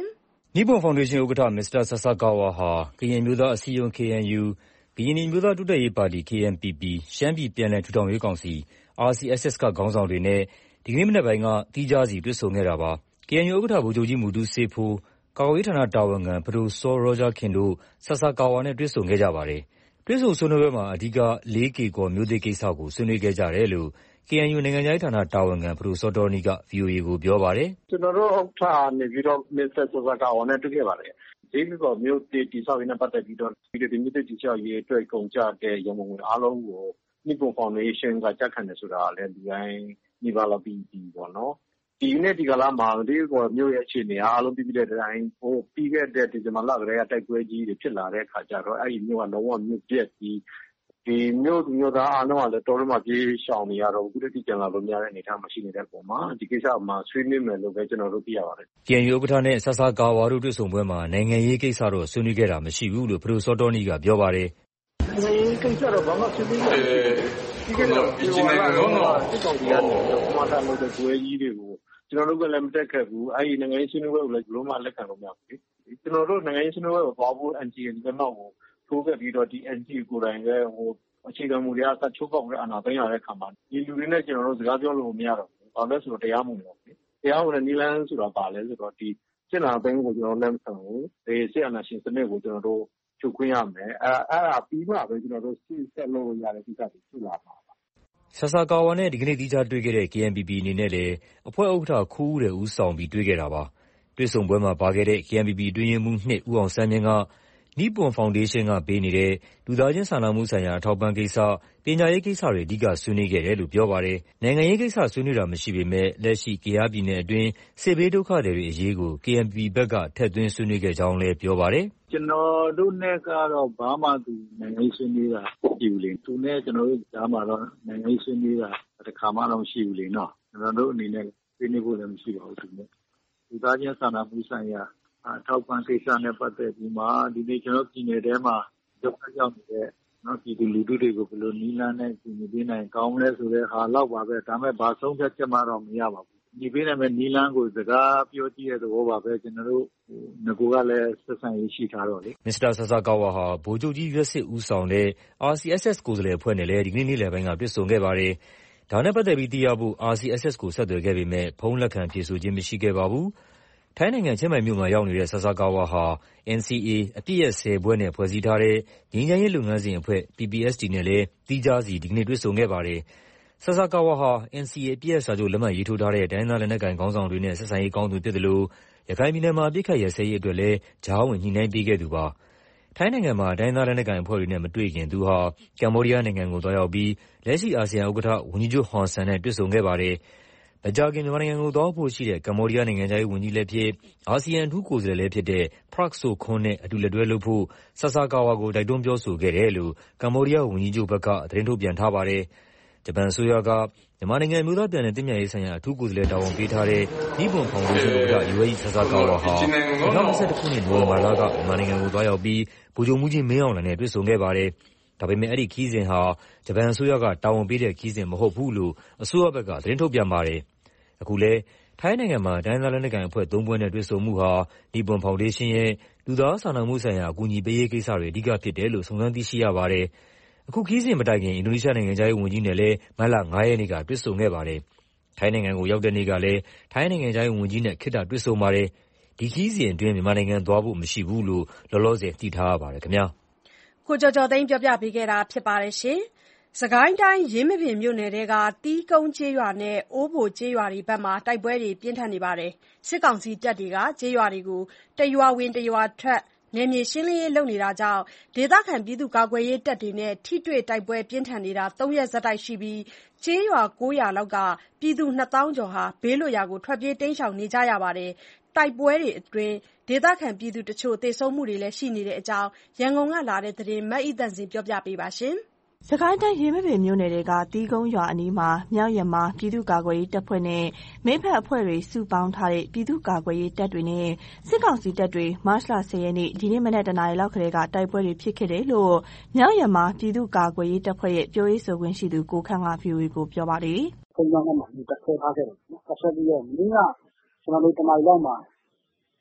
နိပွန်ဖောင်ဒေးရှင်းဥက္ကဋ္ဌ မစ္စတာဆာဆာကာဝါဟာ ကရင်အမျိုးသားအစည်းအရုံး ကေအန်ယူ၊ ကရင်နီအမျိုးသားတိုးတက်ရေးပါတီ ကေအန်ပီပီ၊ ရှမ်းပြည်ပြန်လည်ထူထောင်ရေးကောင်စီ အာရ်စီအက်စ်အက်စ် က ခေါင်းဆောင်တွေနဲ့ ဒီကနေ့မနက်ပိုင်းက သီးခြားစီတွေ့ဆုံခဲ့တာပါ။ ကေအန်ယူဥက္ကဋ္ဌ ဗိုလ်ချုပ်ကြီးမူတူးဆေးဖိုး၊ ကာကွယ်ရေးဌာနတာဝန်ခံ ပဒိုစောရောဂျာခင်တို့ ဆာဆာကာဝါနဲ့ တွေ့ဆုံခဲ့ကြပါတယ်။ တွေ့ဆုံဆွေးနွေးပွဲမှာ အဓိက လေးကေကော်မြို့သစ်ကိစ္စကို ဆွေးနွေးခဲ့ကြတယ်လို့ ကေအန်ယူနိုင်ငံခြားရေးဌာနတာဝန်ခံ ပဒိုစောတောနီးက ဗွီအိုအေကိုပြောပါတယ်။ "ကျနော်တို့ဥက္ကဋ္ဌကနေပြီးတော့ မစ္စတာဆာဆာကာဝါနဲ့တွေ့ခဲ့ပါတယ်။လေးကေကော်မြို့သစ်တည်ဆောက်ရေးနဲ့ပတ်သက်ပြီးတော့ဒီမြို့သစ်တည်ဆောက်ရေးအတွက်ကုန်ကျတဲ့ရန်ပုံငွေအားလုံးကိုနိပွန်ဖောင်ဒေးရှင်းကကျခံတယ်ဆိုတာကလည်းလူတိုင်းနီးပါးလောက်ပြီးပြီပေါ့နော်။ဒီနေ့ဒီကာလမှာလေးကေကော်မြို့ရဲ့အခြေအနေကအားလုံးသိပြီးတဲ့အတိုင်းပြီးခဲ့တဲ့ဒီဇင်ဘာလကတည်းကတိုက်ပွဲကြီးတွေဖြစ်လာတဲ့အခါကျတော့အဲဒီမြို့ကလုံးဝမြို့ပျက်ပြီးဒီမြို့သူမြို့သားအားလုံးကလည်းတောထဲမှာပြေးရှောင်နေရတော့အခုတည်းကပြန်လာလို့မရတဲ့အနေအထားမှာရှိနေတဲ့အပေါ်မှာဒီကိစ္စမှာဆွေးနွေးမယ်လို့ပဲကျနော်တို့သိရပါတယ်။ကေအန်ယူဥက္ကဋ္ဌနဲ့ဆာဆာကာဝါတို့တွေ့ဆုံပွဲမှာနိုင်ငံရေးကိစ္စတော့ဆွေးနွေးခဲ့တာမရှိဘူးလို့ပဒိုစောတောနီးကပြောပါတယ်။နိုင်ငံရေးကိစ္စတော့ဘာမှဆွေးနွေးခဲ့ဘူး။ဒီကတော့ဒီနိုင်ငံလုံးတော့စစ်ကောင်စီကနေမှတ်သားလုပ်တဲ့ပွဲကြီးတွေကိုကျနော်တို့ကလည်းမတက်ခဲ့ဘူး။အဲဒီနိုင်ငံရေးဆွေးနွေးပွဲကိုလည်းဘယ်လိုမှလက်ခံလို့မရဘူးလေ။ကျနော်တို့နိုင်ငံရေးဆွေးနွေးပွဲကိုသွားဖို့ အန်ဂျီအေလက်မှတ်ကိုထိုးခဲ့ပြီးတော့ဒီ အန်ဂျီအေကိုယ်တိုင်လည်းအခြေခံမူတွေကစချိုးဖောက်ပြီးအာဏာသိမ်းလာတဲ့အခါမှာဒီလူတွေနဲ့ကျနော်တို့စကားပြောလို့မရတော့ဘူး။ဘာလို့လဲဆိုတော့တရားမဝင်တော့ဘူးလေ။တရားဝင်တဲ့နည်းလမ်းဆိုတာဘာလဲဆိုတော့ဒီစစ်အာဏာသိမ်းကိုကျနော်တို့လက်မခံဘူး။ဒီစစ်အာဏာရှင်စနစ်ကိုကျနော်တို့ဖြုတ်ခွင်းရမယ်။အဲအဲ့ဒါပြီးမှပဲကျနော်တို့စစ်ဆက်လို့ရတဲ့ကိစ္စတွေရှိလာမှာပါ။ "ဆာဆာကာဝါနဲ့ဒီကနေ့သီးခြားတွေ့ခဲ့တဲ့ ကေအန်ပီပီအနေနဲ့လည်းအဖွဲ့ဥက္ကဋ္ဌခူးဦးရယ်ဦးဆောင်ပြီးတွေ့ခဲ့တာပါ။တွေ့ဆုံပွဲမှာပါခဲ့တဲ့ ကေအန်ပီပီအတွင်းရေးမှူး၂ဦးအောင်ဆန်းမြင့်ကနိပွန်ဖောင်ဒေးရှင်းကပေးနေတဲ့လူသားချင်းစာနာမှုဆိုင်ရာအထောက်အပံ့ကိစ္စ၊ ပညာရေးကိစ္စတွေအဓိကဆွေးနွေးခဲ့တယ်လို့ပြောပါတယ်။နိုင်ငံရေးကိစ္စဆွေးနွေးတာမရှိပေမဲ့လက်ရှိကယားပြည်နယ်အတွင်းစစ်ဘေးဒုက္ခသည်တွေအရေးကို ကေအန်ပီပီဘက်ကထည့်သွင်းဆွေးနွေးခဲ့ကြောင်းလည်းပြောပါတယ်။"ကျနော်တို့နဲ့ကတော့ဘာမှသူနိုင်ငံရေးဆွေးနွေးတာမရှိဘူးလေ။သူနဲ့ကျနော်တို့ကြားမှာတော့နိုင်ငံရေးဆွေးနွေးတာတခါမှတော့မရှိဘူးလေနော်။ကျနော်တို့အနေနဲ့ဆွေးနွေးဖို့လည်းမရှိပါဘူးသူနဲ့။လူသားချင်းစာနာမှုဆိုင်ရာအထောက်အပံ့ကိစ္စနဲ့ပတ်သက်ပြီးမှဒီနေ့ကျနော်တို့ပြည်နယ်ထဲမှာဒုက္ခရောက်နေတဲ့ပြည်သူလူထုတွေကိုဘယ်လိုနည်းလမ်းနဲ့ကူညီပေးနိုင်ကောင်းမလဲဆိုတဲ့ဟာလောက်ပါပဲ။ဒါပေမဲ့ဘာဆုံးဖြတ်ချက်မှတော့မရပါဘူး။ကူညီပေးနိုင်မယ့်နည်းလမ်းကိုစကားပြောကြည့်တဲ့သဘောပါပဲ။ကျနော်တို့နဂိုကလည်းဆက်ဆံရေးရှိထားတော့လေ။"မစ္စတာဆာဆာကာဝါဟာဗိုလ်ချုပ်ကြီးရွက်ဆစ်ဦးဆောင်တဲ့ အာရ်စီအက်စ်အက်စ်ကိုယ်စားလှယ်အဖွဲ့နဲ့လည်းဒီကနေ့နေ့လယ်ပိုင်းကတွေ့ဆုံခဲ့ပါတယ်။ဒါနဲ့ပတ်သက်ပြီးသိရဖို့ အာရ်စီအက်စ်အက်စ်ကိုဆက်သွယ်ခဲ့ပေမဲ့ဖုန်းလက်ခံဖြေဆိုခြင်းမရှိခဲ့ပါဘူး။ထိုင်းနိုင်ငံချင်းမိုင်မြို့မှာရောက်နေတဲ့ဆာဆာကာဝါဟာ အန်စီအေ အပစ်ရပ်ဆယ်ဖွဲ့နဲ့ဖွဲ့စည်းထားတဲ့ငြိမ်းချမ်းရေးလုပ်ငန်းစဉ်အဖွဲ့ ပီပီအက်စ်တီနဲ့လည်းသီးခြားစီဒီကနေ့တွေ့ဆုံခဲ့ပါတယ်။ဆာဆာကာဝါဟာ အန်စီအေအပစ်ရပ်စာချုပ်လက်မှတ်ရေးထိုးထားတဲ့တိုင်းရင်းသားလက်နက်ကိုင်ခေါင်းဆောင်တွေနဲ့ဆက်ဆံရေးကောင်းသူဖြစ်သလိုရခိုင်ပြည်နယ်မှာအပစ်အခတ်ရပ်စဲရေးအတွက်လည်းကြားဝင်ညှိနှိုင်းပေးခဲ့သူပါ။ထိုင်းနိုင်ငံမှာတိုင်းရင်းသားလက်နက်ကိုင်အဖွဲ့တွေနဲ့မတွေ့ခင်သူဟာကမ္ဘောဒီးယားနိုင်ငံကိုသွားရောက်ပြီးလက်ရှိအာဆီယံဥက္ကဋ္ဌဝန်ကြီးချုပ်ဟွန်ဆန်နဲ့တွေ့ဆုံခဲ့ပါတယ်။မကြာခင်မြန်မာနိုင်ငံကိုသွားဖို့ရှိတဲ့ကမ္ဘောဒီးယားနိုင်ငံခြားရေးဝန်ကြီးလည်းဖြစ်၊အာဆီယံအထူးကိုယ်စားလှယ်လည်းဖြစ်တဲ့ Prak Sokhonn နဲ့အတူလက်တွဲလုပ်ဖို့ဆာဆာကာဝါကိုတိုက်တွန်းပြောဆိုခဲ့တယ်လို့ကမ္ဘောဒီးယားဝန်ကြီးချုပ်ဘက်ကသတင်းထုတ်ပြန်ထားပါတယ်။ဂျပန်အစိုးရကမြန်မာနိုင်ငံအမျိုးသားပြန်လည်သင့်မြတ်ရေးဆိုင်ရာအထူးကိုယ်စားလှယ်တာဝန်ပေးထားတဲ့နိပွန်ဖောင်ဒေးရှင်းဥက္ကဋ္ဌယိုဟိဆာဆာကာဝါဟာ၂၀၂၁ခုနှစ်နိုဝင်ဘာလကမြန်မာနိုင်ငံကိုသွားရောက်ပြီးဗိုလ်ချုပ်မှူးကြီးမင်းအောင်လှိုင်နဲ့တွေ့ဆုံခဲ့ပါတယ်။ဒါပေမဲ့အဲဒီခရီးစဉ်ဟာဂျပန်အစိုးရကတာဝန်ပေးတဲ့ခရီးစဉ်မဟုတ်ဘူးလို့အစိုးရဘက်ကသတင်းထုတ်ပြန်ပါတယ်။အခုလည်းထိုင်းနိုင်ငံမှာတိုင်းရင်းသားလက်နက်ကိုင်အဖွဲ့သုံးဖွဲ့နဲ့တွေ့ဆုံမှုဟာနိပွန်ဖောင်ဒေးရှင်းရဲ့လူသားစာနာမှုဆိုင်ရာအကူအညီပေးရေးကိစ္စတွေအဓိကဖြစ်တယ်လို့စုံစမ်းသိရှိရပါတယ်။အခုခရီးစဉ်မတိုင်ခင်အင်ဒိုနီးရှားနိုင်ငံခြားရေးဝန်ကြီးနဲ့လည်းမတ်လ၅ရက်နေ့ကတွေ့ဆုံခဲ့ပါတယ်။ထိုင်းနိုင်ငံကိုရောက်တဲ့နေ့ကလည်းထိုင်းနိုင်ငံခြားရေးဝန်ကြီးနဲ့ခေတ္တတွေ့ဆုံပါတယ်။ဒီခရီးစဉ်အတွင်းမြန်မာနိုင်ငံသွားဖို့မရှိဘူးလို့လောလောဆယ်သိထားရပါတယ်ခင်ဗျာ။ကိုကျော်ကျော်သိန်းပြောပြပေးခဲ့တာဖြစ်ပါတယ်ရှင်။စစ်ကိုင်းတိုင်းယင်းမာပင်မြို့နယ်ထဲကသီးကုန်းကျေးရွာနဲ့အိုးဘိုကျေးရွာတွေဘက်မှာတိုက်ပွဲတွေပြင်းထန်နေပါတယ်။စစ်ကောင်စီတပ်တွေကကျေးရွာတွေကိုတရွာဝင်တရွာထွက်နယ်မြေရှင်းလင်းရေးလုပ်နေတာကြောင့်ဒေသခံကာကွယ်ရေးတပ်တွေနဲ့ထိတွေ့တိုက်ပွဲပြင်းထန်နေတာသုံးရက်ဆက်တိုက်ရှိပြီးကျေးရွာကိုးရွာလောက်ကပြည်သူနှစ်သောင်းကျော်ဘေးလွတ်ရာထွက်ပြေးတိမ်းရှောင်နေကြရပါတယ်။တိုက်ပွဲတွေအတွင်းဒေသခံပြည်သူတချို့သေဆုံးမှုတွေလည်းရှိနေတဲ့အကြောင်းရန်ကုန်ကလာတဲ့သတင်းမအိသန့်စင်ပြောပြပေးပါမယ်။စစ်ကိုင်းတိုင်းယင်းမာပင်မြို့နယ်ထဲကသီးကုန်းရွာအနီးမှာမြောက်ရမာပြည်သူ့ကာကွယ်ရေးတပ်ဖွဲ့နဲ့မိဖက်အဖွဲ့တွေစုပေါင်းထားတဲ့ပြည်သူ့ကာကွယ်ရေးတပ်တွေနဲ့စစ်ကောင်စီတပ်တွေမတ်လဆယ်ရက်နေ့ဒီနေ့မနက်တနာရီလောက်ကတည်းကတိုက်ပွဲတွေဖြစ်ခဲ့တယ်လို့မြောက်ရမာပြည်သူ့ကာကွယ်ရေးတပ်ဖွဲ့ရဲ့ပြောရေးဆိုခွင့်ရှိသူကိုခန့်က ဗွီအိုအေကိုပြောပါတယ်။“ဘုန်းကြီးကျောင်းထဲမှာတပ်စွဲထားခဲ့တယ်ပေါ့နော်။တပ်စွဲပြီးတော့မနေ့ကကျနော်တို့တနာရီလောက်မှာ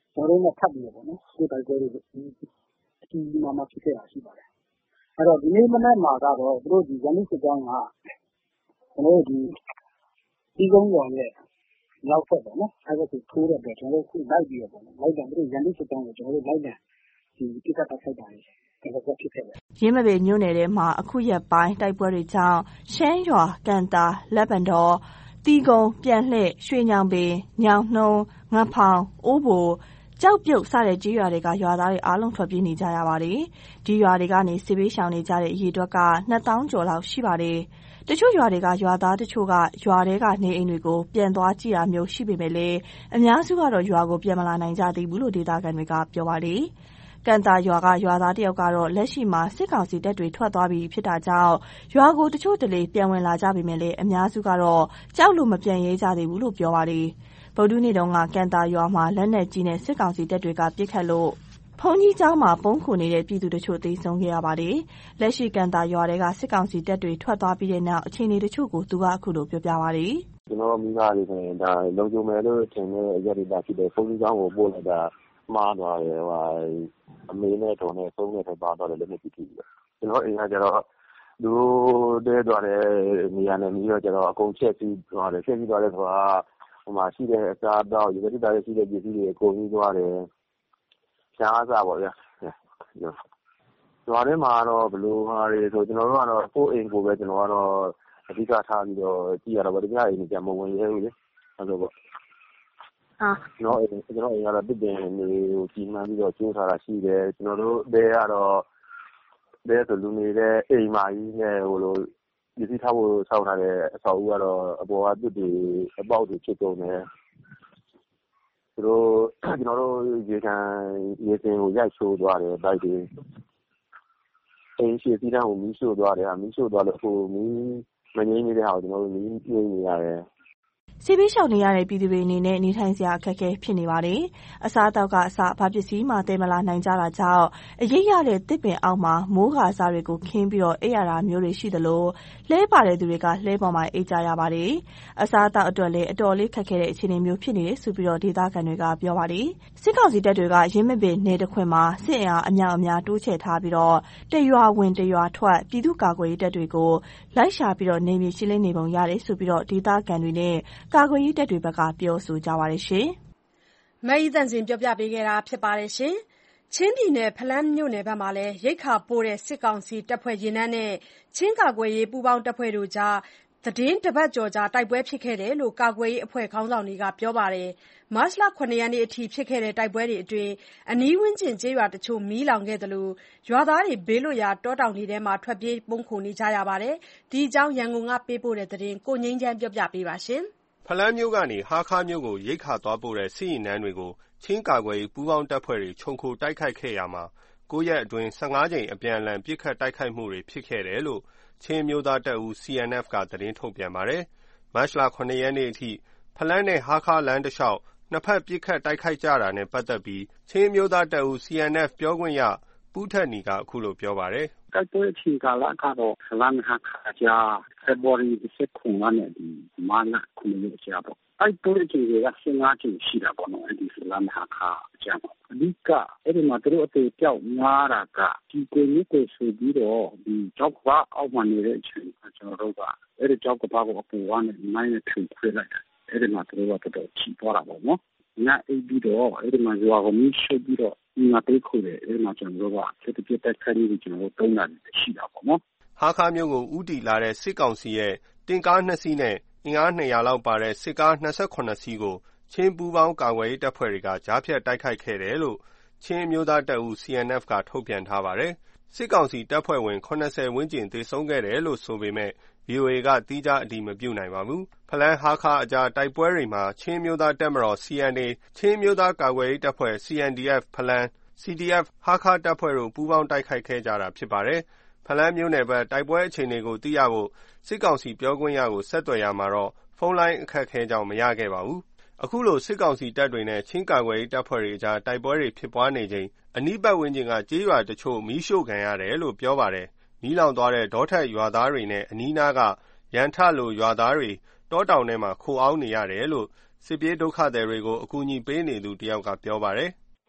ကျွန်တော်တို့နဲ့ထပ်ပြီးတော့ပေါ့နော်ကိုယ်တိုက်ပွဲတွေအကြီးကြီးမားမားဖြစ်ခဲ့တာရှိပါတယ်အဲ့တော့ဒီနေ့မနက်မှာကတော့သူတို့ဒီရန်သူစစ်ကြောင်းကကျွန်တော်တို့ဒီဒီကုန်းတော်ရဲ့နောက်ဖက်ပေါ့နော်အဲ့ဒါကိုထိုးတဲ့အတွက်ကျွန်တော်တို့ခုလိုက်ပြီးတော့ပေါ့နော်လိုက်တယ်သူတို့ရန်သူစစ်ကြောင်းကိုကျွန်တော်တို့လိုက်တယ်ဒီတိကျတိုက်ခိုက်တာတွေကျွန်တော်တို့ဖြစ်ခဲ့တယ်ရင်းမပေမြို့နယ်ထဲမှာအခုရက်ပိုင်းတိုက်ပွဲတွေကြောင့်ရှမ်းရွာကန်တာလက်ပံတော်တီကုံပြန်လှည့်ရွှေညောင်ပင်ညောင်နှုံးငတ်ဖောင်အိုးဘိုကြောက်ပြုတ်စတဲ့ကြေးရွာတွေကရွာသားတွေအားလုံးထွက်ပြေးနေကြရပါတယ်။ဒီရွာတွေကနေစစ်ဘေးရှောင်နေကြတဲ့အရေအတွက်ကနှစ်သောင်းကျော်လောက်ရှိပါတယ်။တချို့ရွာတွေကရွာသားတချို့ကရွာတွေကနေအိမ်တွေကိုပြန်သွားကြည့်တာမျိုးရှိပေမဲ့လည်းအများစုကတော့ရွာကိုပြန်မလာနိုင်ကြသေးဘူးလို့ဒေသခံတွေကပြောပါတယ်။ကန်တာရွာကရွာသားတယောက်ကတော့လက်ရှိမှာစစ်ကောင်စီတပ်တွေထွက်သွားပြီးဖြစ်တာကြောင့်ရွာကိုတချို့တလေပြန်ဝင်လာကြပေမဲ့လည်းအများစုကတော့ကြောက်လို့မပြန်ရဲကြသေးဘူးလို့ပြောပါတယ်။ဗုဒ္ဓနေ့တုန်းကကန်တာရွာမှာလက်နက်ကြီးနဲ့စစ်ကောင်စီတပ်တွေကပစ်ခတ်လို့ဘုံကြီးကျောင်းမှာပုံခုနေတဲ့ပြည်သူတချို့သေဆုံးခဲ့ရပါတယ်။လက်ရှိကန်တာရွာတွေကစစ်ကောင်စီတပ်တွေထွက်သွားပြီးတဲ့နောက်အခြေအနေတချို့ကိုသူကအခုလိုပြောပြပါတယ်။ကျွန်တော်မိသားစုတွေဆိုရင်ဒါလုံခြုံမယ်လို့ထင်တဲ့အရာတွေပါဖြစ်တယ်ဘုံကြီးကျောင်းကိုပို့လိုက်တာမှားသွားတယ်ဟိုအမေနဲ့တော်နဲ့သုံးနဲ့ပါသွားတယ်လည်းမဖြစ်ဘူးကျွန်တော်အိမ်ကကျတော့သူတဲသွားတဲ့နေရာနဲ့ပြီးတော့ကျတော့အကုန်ချက်ပြီးသွားတယ်ချက်ပြီးသွားတဲ့ဆိုတာဟိုမှာရှိတဲ့အစားတော့ဒီကိစ္စတွေရှိတဲ့ပစ္စည်းတွေအကုန်ပြီးသွားတယ်ရှားစားပါဗျာကျွာထဲမှာတော့ဘလို့ဟာတွေဆိုကျွန်တော်တို့ကတော့ကိုယ့်အိမ်ကိုပဲကျွန်တော်ကတော့အဓိကထားပြီးတော့ကြည့်ရတော့ဗောဒီကအိမ်ကမဝင်ရဲဘူးလေအဲ့လိုပေါ့အာကျွန်တော်ကျွန်တော်အိမ်ကတော့တစ်ပင်တွေကိုကြီးမှန်းပြီးတော့ကျိုးထားတာရှိတယ်ကျွန်တော်တို့တဲကတော့တဲဆိုလူနေတဲ့အိမ်မာကြီးနဲ့ဟိုလိုဒီစီထားဖို့စောက်ထားတဲ့အဆောက်အဦကတော့အပေါ်ကတစ်တွေအပေါက်တွေဖြစ်ကုန်တယ်သူတို့ကျွန်တော်တို့ရေကန်ရေစင်ကိုရိုက်ချိုးသွားတယ်ဘိုက်တွေအိမ်ရှိပြီးတော့မီးရှို့သွားတယ်ဟာမီးရှို့သွားလို့ဟိုမီးမငြိမ်းနေတဲ့ဟာကိုကျွန်တော်တို့မီးပြင်းနေရတယ်စစ်ဘေးရှောင်နေရတဲ့ပြည်သူတွေအနေနဲ့နေထိုင်စရာအခက်အခဲဖြစ်နေပါတယ်။အစားအသောက်ကအစဘာပစ္စည်းမှသယ်မလာနိုင်ကြတာကြောင့်အရေးရတဲ့တစ်ပင်အောက်မှာမိုးကာစားတွေကိုခင်းပြီးတော့အိပ်ရတာမျိုးတွေရှိသလိုလှဲပါတဲ့သူတွေကလှဲပေါ်မှာအိပ်ကြရပါတယ်။အစားအသောက်အတွက်လည်းအတော်လေးခက်ခဲတဲ့အခြေအနေမျိုးဖြစ်နေတယ်ဆိုပြီးတော့ဒေသခံတွေကပြောပါတယ်။စစ်ကောင်စီတပ်တွေကရင်းမပင်နေတခွင်မှာစစ်အင်အားအများအများတိုးချဲ့ထားပြီးတော့တရွာဝင်တရွာထွက်ပြည်သူ့ကာကွယ်ရေးတပ်တွေကိုလိုက်ရှာပြီးတော့နေမြေရှင်းလင်းနေပုံရတယ်ဆိုပြီးတော့ဒေသခံတွေနဲ့ကာကွယ်ရေးတပ်တွေဘက်ကပြောဆိုကြပါတယ်ရှင်။မအီးသန့်စင်ပြောပြပေးခဲ့တာဖြစ်ပါတယ်ရှင်။ချင်းပြည်နယ်ဖလမ်းမြို့နယ်ဘက်မှာလည်းရိတ်ခါပိုးတဲ့စစ်ကောင်စီတပ်ဖွဲ့ရင်နှန်းနဲ့ချင်းကာကွယ်ရေးပူးပေါင်းတပ်ဖွဲ့တို့ကြားသတင်းတပတ်ကျော်ကြာတိုက်ပွဲဖြစ်ခဲ့တယ်လို့ကာကွယ်ရေးအဖွဲ့ခေါင်းဆောင်တွေကပြောပါတယ်။မတ်လခုနှစ်ရက်နေ့အထိဖြစ်ခဲ့တဲ့တိုက်ပွဲတွေအတွင်းအနီးဝန်းကျင်ကျေးရွာတချို့မီးလောင်ခဲ့သလိုရွာသားတွေဘေးလွတ်ရာတောတောင်တွေထဲမှာထွက်ပြေးပုန်းခိုနေကြရပါတယ်။ဒီအကြောင်းရန်ကုန်ကပေးပို့တဲ့သတင်းကိုငိမ့်ချမ်းပြောပြပေးပါရှင်။ဖလမ်းမြို့ကနေဟာခါမြို့ကိုရိတ်ခါသွားပို့တဲ့စစ်ရင်နှန်းတွေကိုချင်းကာကွယ်ရေးပူးပေါင်းတပ်ဖွဲ့တွေခြုံခိုတိုက်ခိုက်ခဲ့ရမှာကိုရက်အတွင်း၁၅ကြိမ်အပြန်အလှန်ပစ်ခတ်တိုက်ခိုက်မှုတွေဖြစ်ခဲ့တယ်လို့ချင်းမျိုးသားတပ်ဦး စီ အန် အက်ဖ် ကသတင်းထုတ်ပြန်ပါတယ်။မတ်လခုနှစ်ရက်နေ့အထိဖလန်းနဲ့ဟာခါလမ်းတစ်လျှောက်နှစ်ဖက်ပစ်ခတ်တိုက်ခိုက်ကြတာနဲ့ပတ်သက်ပြီးချင်းမျိုးသားတပ်ဦး စီ အန် အက်ဖ် ပြောခွင့်ရပူးထက်နီကအခုလိုပြောပါတယ်။တိုက်ပွဲအချိန်ကာလကတော့ဖလန်းဟာခါကြားဖေဖော်ဝါရီ၁၉ရက်နေ့ဒီမတ်လခုနှစ်ရက်ကြာပေါ့အဲ့တိုးတဲ့ချိန်က၁၅ကျင်းရှိတာပေါ့နော်အဲ့ဒီဖလန်းဟာခါကြားပေါ့အဓိကအဲ့ဒီမှာတို့အသေးပြောက်များတာကဒီကိုမျိုးကိုဆိုပြီးတော့ဒီကြောက်ကပါအောက်မှာနေတဲ့အချိန်ကျွန်တော်တို့ကအဲ့ဒီကြောက်ကပါကိုအပေါ်ကနေနိုင်နဲ့ထွေခွေးလိုက်တယ်အဲ့ဒီမှာတို့ကတော်တော်ချီသွားတာပေါ့နော်ညအိပ်ပြီးတော့အဲ့ဒီမှာရွာကိုမြှရှုပ်ပြီးတော့ငါတေးခုတယ်အဲ့ဒီမှာကျွန်တော်တို့ကစစ်တပြတ်တက်ခိုင်းပြီးကျွန်တော်တို့တုံးတာရှိတာပေါ့နော်ဟာခါမျိုးကိုဥတီလာတဲ့စစ်ကောင်စီရဲ့တင်ကားနှစ်စီးနဲ့အင်အားနှစ်ရာလောက်ပါတဲ့စစ်ကား၂၇စီးကိုချင်းပူးပေါင်းကာကွယ်ရေးတပ်ဖွဲ့တွေကကြားဖြတ်တိုက်ခိုက်ခဲ့တယ်လို့ချင်းမျိုးသားတပ်ဦး စီ အန် အက်ဖ် ကထုတ်ပြန်ထားပါတယ်။စစ်ကောင်စီတပ်ဖွဲ့ဝင်၇၀ဝန်းကျင်သေဆုံးခဲ့တယ်လို့ဆိုပေမဲ့ ဗီအိုအေ ကသီးခြားအတည်မပြုနိုင်ပါဘူး။ဖလန်းဟာခါအကြားတိုက်ပွဲတွေမှာချင်းမျိုးသားတပ်မတော် စီ အန် အေ ချင်းမျိုးသားကာကွယ်ရေးတပ်ဖွဲ့ စီ အန် ဒီ အက်ဖ် ဖလန်း စီ ဒီ အက်ဖ် ဟာခါတပ်ဖွဲ့တို့ပူးပေါင်းတိုက်ခိုက်ခဲ့ကြတာဖြစ်ပါတယ်။ဖလန်းမြို့နယ်ဘက်တိုက်ပွဲအခြေအနေကိုသိရဖို့စစ်ကောင်စီပြောခွင့်ရကိုဆက်သွယ်ရမှာတော့ဖုန်းလိုင်းအခက်အခဲကြောင့်မရခဲ့ပါဘူး။အခုလိုစစ်ကောင်စီတပ်တွေနဲ့ချင်းကာကွယ်ရေးတပ်ဖွဲ့တွေကြားတိုက်ပွဲတွေဖြစ်ပွားနေချိန်အနီးပတ်ဝန်းကျင်ကကျေးရွာတချို့မီးရှို့ခံရတယ်လို့ပြောပါတယ်။မီးလောင်သွားတဲ့ဒေါထက်ရွာသားတွေနဲ့အနီးနားကရန်ထလိုရွာသားတွေတောတောင်ထဲမှာခိုအောင်းနေရတယ်လို့စစ်ပြေးဒုက္ခသည်တွေကိုအကူအညီပေးနေသူတယောက်ကပြောပါတယ်။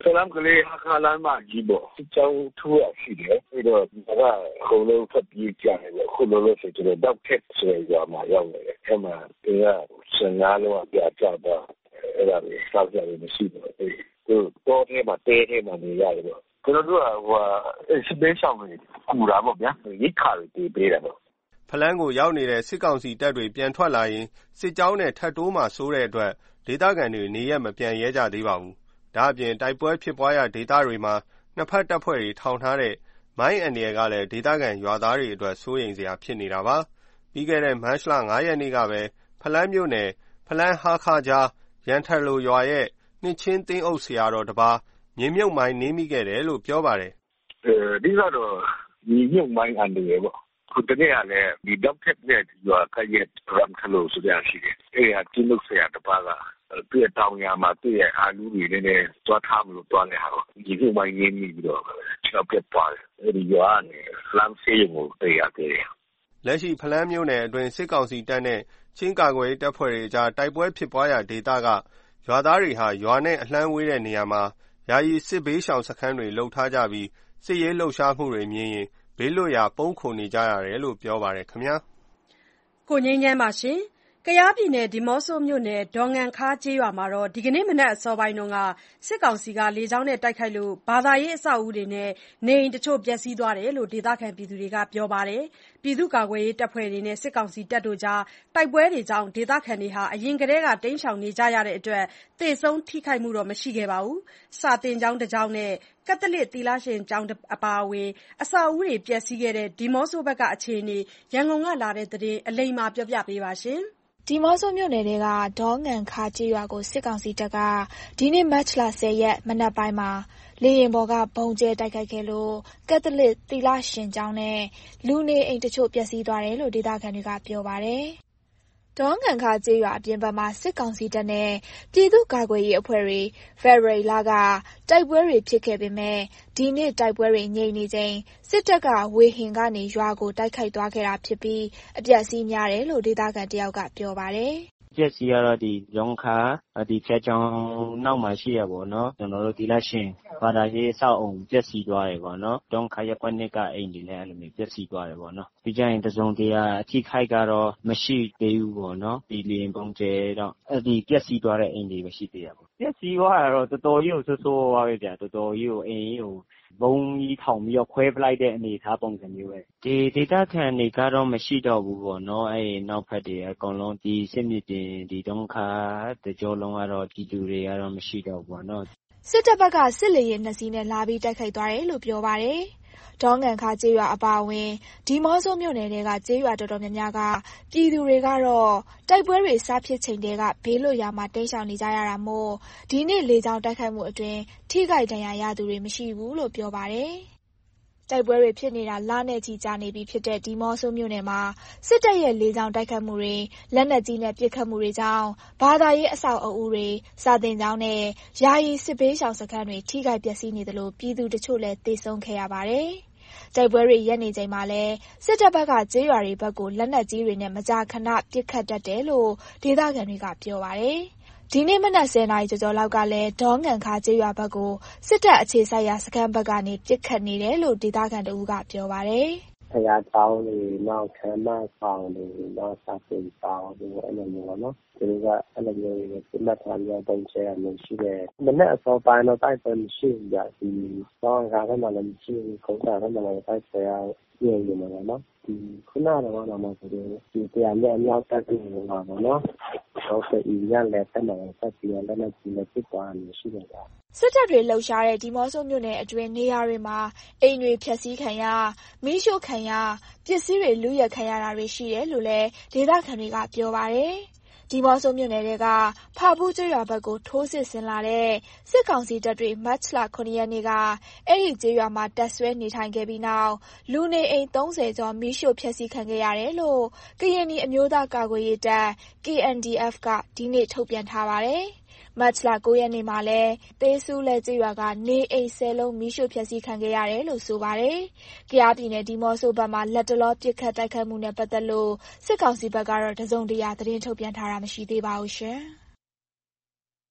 ဖလမ်းကလေးဟာခါလမ်းမကြီးပေါ့စစ်ကြောင်းထူရရှိတယ်အဲ့တော့ဒီကခုလုံးဖက်ပြေးကြတယ်ပေါ့ခုလုံးလို့ဆိုတော့ဒေါက်ထက်ဆိုရမှာရောက်နေတယ်အဲ့မှာဒီကစင်နာလုံးပြကြတော့အဲ့ဒါကိုစောက်ကြရမရှိဘူးအဲ့တော့ထဲမှာတဲထဲမှာနေရတယ်ပေါ့ကျွန်တော်တို့ကဟိုစစ်ဘေးရှောင်တွေကူတာပေါ့ဗျာရိခါတွေပေးတယ်ပေါ့ဖလမ်းကိုရောက်နေတဲ့စစ်ကောင်စီတပ်တွေပြန်ထွက်လာရင်စစ်ကြောင်းနဲ့ထပ်တိုးမှဆိုးတဲ့အတွက်ဒေသခံတွေနေရက်မပြန်ရဲကြသေးပါဘူး။ဒါအပြင်တိုက်ပွဲဖြစ်ပွားရာဒေသတွေမှာနှစ်ဖက်တပ်ဖွဲ့တွေထောင်ထားတဲ့မိုင်းအန်ဒီကလည်းဒေသခံရွာသားတွေအတွက်စိုးရိမ်စရာဖြစ်နေတာပါ။ပြီးခဲ့တဲ့မတ်လ၅ရက်နေ့ကပဲဖလမ်းမြို့နယ်ဖလမ်းဟာခါကြားရန်ထလိုရွာရဲ့နှစ်ချင်းသိန်းအုပ်ဆရာတော်တစ်ပါးမြေမြုပ်မိုင်းနင်းမိခဲ့တယ်လို့ပြောပါတယ်။အဲဒီကတော့မြေမြုပ်မိုင်းအန်ဒီပေါ့ခုတနေ့ကလည်းဒီဒေါက်ထက်နဲ့ရွာကရဲ့ရန်ထလိုဆိုရရှိတယ်။အဲဒီအချင်းလို့ဆရာတစ်ပါးကပြည့်တောင်ရမှာပြည့်အာလူတွေနဲ့တွားထားမလို့တွားနေဟာတော့ဒီလိုမှရင်းမိပြီးတော့ကျွန်တော်ပြတ်သွားတယ်အဲဒီရွာနဲ့လမ်းဆေးရုံကိုတည်ရတယ်လက်ရှိဖလမ်းမြို့နယ်အတွင်းစစ်ကောင်စီတပ်နဲ့ချင်းကာကွယ်တပ်ဖွဲ့တွေကြားတိုက်ပွဲဖြစ်ပွားရာဒေသကရွာသားတွေဟာရွာနဲ့အလှမ်းဝေးတဲ့နေရာမှာယာယီစစ်ဘေးရှောင်စခန်းတွေလှုပ်ထားကြပြီးစစ်ရေးလှုပ်ရှားမှုတွေမြင်ရင်ဘေးလွတ်ရာပုန်းခိုနေကြရတယ်လို့ပြောပါတယ်ခင်ဗျာကိုငင်းချမ်းပါရှင်ကယားပြည်နယ်ဒီမော့ဆိုမြို့နယ်ဒေါငန်ခါကျေးရွာမှာဒီကနေ့မနက်အစောပိုင်းကစစ်ကောင်စီကလေကြောင်းနဲ့တိုက်ခိုက်လို့ဘာသာရေးအဆောက်အဦတွေနဲ့နေအိမ်တချို့ပျက်စီးသွားတယ်လို့ဒေသခံတွေကပြောပါတယ်။ပြည်သူ့ကာကွယ်ရေးတပ်ဖွဲ့တွေနဲ့စစ်ကောင်စီတပ်တို့ကြားတိုက်ပွဲတွေကြောင့်ဒေသခံတွေအရင်ကတည်းကတိမ်းရှောင်နေကြရတဲ့အတွက်သေဆုံးထိခိုက်မှုတော့မရှိခဲ့ပါဘူး။စာသင်ကျောင်းတစ်ကျောင်းနဲ့ကက်သလစ်သီလရှင်ကျောင်းအပါအဝင်အဆောက်အဦတွေပျက်စီးခဲ့တဲ့ဒီမော့ဆိုဘက်ကအခြေအနေရန်ကုန်ကလာတဲ့သတင်းအလိမ္မာပြောပြပေးပါရှင်။ဒီမော့ဆိုမြို့နယ်ကဒေါငန်ခါကျေးရွာကိုစစ်ကောင်စီတပ်ကဒီနေ့မတ်လဆယ်ရက်မနက်ပိုင်းမှာလေယာဉ်ပေါ်ကဘုံကျဲတိုက်ခိုက်ခဲ့လို့ကက်သလစ်သီလရှင်ကျောင်းနဲ့လူနေအိမ်တချို့ပျက်စီးသွားတယ်လို့ဒေသခံတွေကပြောပါတယ်။ဒေါငန်ခါကျေးရွာအပြင်ဘက်မှာစစ်ကောင်စီတပ်နဲ့ပြည်သူ့ကာကွယ်ရေးအဖွဲ့တွေဖေဖော်ဝါရီလကတိုက်ပွဲတွေဖြစ်ခဲ့ပေမဲ့ဒီနေ့တိုက်ပွဲတွေငြိမ်နေချိန်စစ်တပ်ကဝေဟင်ကနေရွာကိုတိုက်ခိုက်သွားခဲ့တာဖြစ်ပြီးအပျက်စီးများတယ်လို့ဒေသခံတယောက်ကပြောပါတယ်။ပျက်စီးကတော့ဒီဒေါငန်ခါဒီဖျက်ချောင်းနောက်မှာရှိရပေါ့နော်ကျွန်တော်တို့ဒီလက်ရှင်ဘာသာရေးအဆောက်အုံပျက်စီးသွားတယ်ပေါ့နော်ဒေါငန်ခါရက်ကွက်နှစ်ကအိမ်တွေလည်းအဲ့လိုမျိုးပျက်စီးသွားတယ်ပေါ့နော်ပြီးကြရင်တစုံတရာအထိခိုက်ကတော့မရှိသေးဘူးပေါ့နော်ဒီလင်းပုံကျဲတော့အဲ့ဒီပျက်စီးသွားတဲ့အိမ်တွေပဲရှိသေးတာပေါ့ပျက်စီးသွားတာတော့တော်တော်ကြီးကိုဆိုးဆိုးဝါးပဲဗျာတော်တော်ကြီးကိုအိမ်ကြီးကိုဘုံကြီးထောင်ပြီးတော့ခွဲပလိုက်တဲ့အနေအထားပုံစံမျိုးပဲဒီဒေတာခံတွေကတော့မရှိတော့ဘူးပေါ့နော်အဲ့နောက်ဖက်တွေအကုန်လုံးဒီစစ်မြေပြင်ဒီဒေါငန်ခါတကြောလုံးကတော့ပြည်သူတွေကတော့မရှိတော့ဘူးပေါ့နော်စစ်တပ်ဘက်ကစစ်လေယာဉ်နှစ်စီးနဲ့လာပြီးတိုက်ခိုက်သွားတယ်လို့ပြောပါတယ်။ဒေါငန်ခါကျေးရွာအပါအဝင်ဒီမော့ဆိုမြို့နယ်တွေကကျေးရွာတော်တော်များများကပြည်သူတွေကတော့တိုက်ပွဲတွေစဖြစ်ချိန်တည်းကဘေးလွတ်ရာမှာတိမ်းရှောင်နေကြရတာမို့ဒီနေ့လေကြောင်းတိုက်ခိုက်မှုအတွင်းထိခိုက်ဒဏ်ရာရသူတွေမရှိဘူးလို့ပြောပါတယ်။တိုက်ပွဲတွေဖြစ်နေတာလနဲ့ချီကြာနေပြီဖြစ်တဲ့ဒီမော့ဆိုမြို့နယ်မှာစစ်တပ်ရဲ့လေကြောင်းတိုက်ခိုက်မှုတွေလက်နက်ကြီးနဲ့ပစ်ခတ်မှုတွေကြောင့်ဘာသာရေးအဆောက်အဦတွေစာသင်ကျောင်းနဲ့ယာယီစစ်ဘေးရှောင်စခန်းတွေထိခိုက်ပျက်စီးနေတယ်လို့ပြည်သူတချို့လည်းသေဆုံးခဲ့ရပါတယ်။တိုက်ပွဲတွေရပ်နေချိန်မှာလဲစစ်တပ်ဘက်ကကျေးရွာတွေဘက်ကိုလက်နက်ကြီးတွေနဲ့မကြာခဏပစ်ခတ်တတ်တယ်လို့ဒေသခံတွေကပြောပါတယ်။ဒီနေ့မနက်ဆယ်နာရီကျော်ကျော်လောက်ကလည်းဒေါငန်ခါကျေးရွာဘက်ကိုစစ်တပ်အခြေစိုက်ရာစခန်းဘက်ကနေပစ်ခတ်နေတယ်လို့ဒေသခံတဦးကပြောပါတယ်။ဖယားတောင်းတွေနောက်ခမ်းမဆောင်တွေနောက်စာပင်ဆောင်တွေအဲ့လိုမျိုးပေါ့နော်ဒီကအဲ့လိုမျိုးတွေပြတ်မှတ်ထားပြီးပုံချဲရမျိုးရှိတယ်မနေ့အစောပိုင်းတော့တိုက်ပွဲမရှိဘူးကြာဒီဒေါငန်ခါကမှလည်းမရှိဘူးခုံးတာကမှလည်းတိုက်ပွဲရပြင်းနေမှာနော်ဒီခုနကတော့တော့မှဆိုတော့ဒီတရားနဲ့အများတက်ပြီးနေတာပေါ့နော်တော့ဒီရလက်တက်မှာဆက်ပြီးလည်းလည်းဒီလက်ဖြစ်သွားနေရှိတယ်ကြာစစ်တပ်တွေလှုပ်ရှားတဲ့ဒီမော့ဆိုမြို့နယ်အတွင်းနေရာတွေမှာအိမ်တွေဖျက်ဆီးခံရမီးရှို့ခံရပစ္စည်းတွေလူရဲခံရတာတွေရှိတယ်လို့လည်းဒေသခံတွေကပြောပါတယ်ဒီမော့ဆိုမြို့နယ်ကဖာဘူးကျေးရွာဘက်ကိုထိုးစစ်ဆင်လာတဲ့စစ်ကောင်စီတပ်တွေမတ်လခုနှစ်ရက်နေ့ကအဲ့ဒီကျေးရွာမှာတပ်ဆွဲနေထိုင်ခဲ့ပြီးနောက်လူနေအိမ်သုံးဆယ်ကျော်မီးရှို့ဖျက်ဆီးခံခဲ့ရတယ်လို့ကရင်နီအမျိုးသားကာကွယ်ရေးတပ် K N D F ကဒီနေ့ထုတ်ပြန်ထားပါတယ်မတ်လကိုရက်နေ့မှာလဲသေးဆူးလဲကျေးရွာကနေအိမ်ဆယ်လုံးမီးရှို့ဖျက်ဆီးခံခဲ့ရတယ်လို့ဆိုပါတယ်။ကယားပြည်နယ်ဒီမော့ဆိုဘက်မှာလက်တလောပစ်ခတ်တိုက်ခိုက်မှုနဲ့ပတ်သက်လို့စစ်ကောင်စီဘက်ကတော့တစုံတရာသတင်းထုတ်ပြန်ထားတာမရှိသေးပါဘူးရှင်။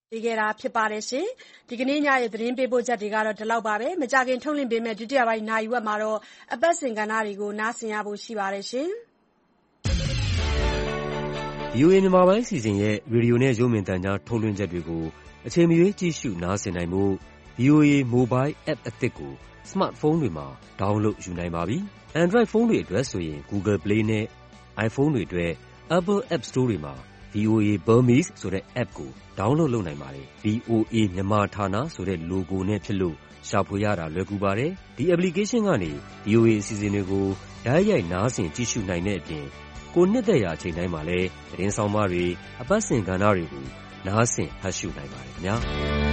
ပေးခဲ့တာဖြစ်ပါတယ်ရှင်။ဒီကနေ့ညရဲ့သတင်းပေးပို့ချက်တွေကတော့ဒီလောက်ပါပဲ။မကြာခင်ထုတ်လွှင့်ပေးမယ့်ဒုတိယပိုင်းနာရီဝက်မှာတော့အပတ်စဉ်ကဏ္ဍတွေကိုနားဆင်ရဖို့ရှိပါတယ်ရှင်။ဗီအိုအေ မြန်မာပိုင်းအစီအစဉ်ရဲ့ရေဒီယိုနဲ့ရုပ်မြင်သံကြားထုတ်လွှင့်ချက်တွေကိုအချိန်မရွေးကြည့်ရှုနားဆင်နိုင်ဖို့ ဗီအိုအေ Mobile App အသစ်ကိုစမတ်ဖုန်းတွေမှာ download ယူနိုင်ပါပြီ။ Android ဖုန်းတွေအတွက်ဆိုရင် Google Play နဲ့ iPhone တွေအတွက် Apple App Store တွေမှာ ဗီအိုအေ Burmese ဆိုတဲ့ app ကို download လုပ်နိုင်ပါတယ်။ ဗီအိုအေ မြန်မာဌာနဆိုတဲ့ logo နဲ့ဖြစ်လို့ရှာဖွေရတာလွယ်ကူပါတယ်။ ဒီ application ကနေ ဗီအိုအေ အစီအစဉ်တွေကိုတိုက်ရိုက်နားဆင်ကြည့်ရှုနိုင်တဲ့အပြင်ကိုယ်နှစ်သက်ရာအချိန်တိုင်းမှာလည်းသတင်းဆောင်မတွေအပတ်စဉ်ကဏ္ဍတွေကိုနားဆင်ဖတ်ရှုနိုင်ပါတယ်ခင်ဗျာ။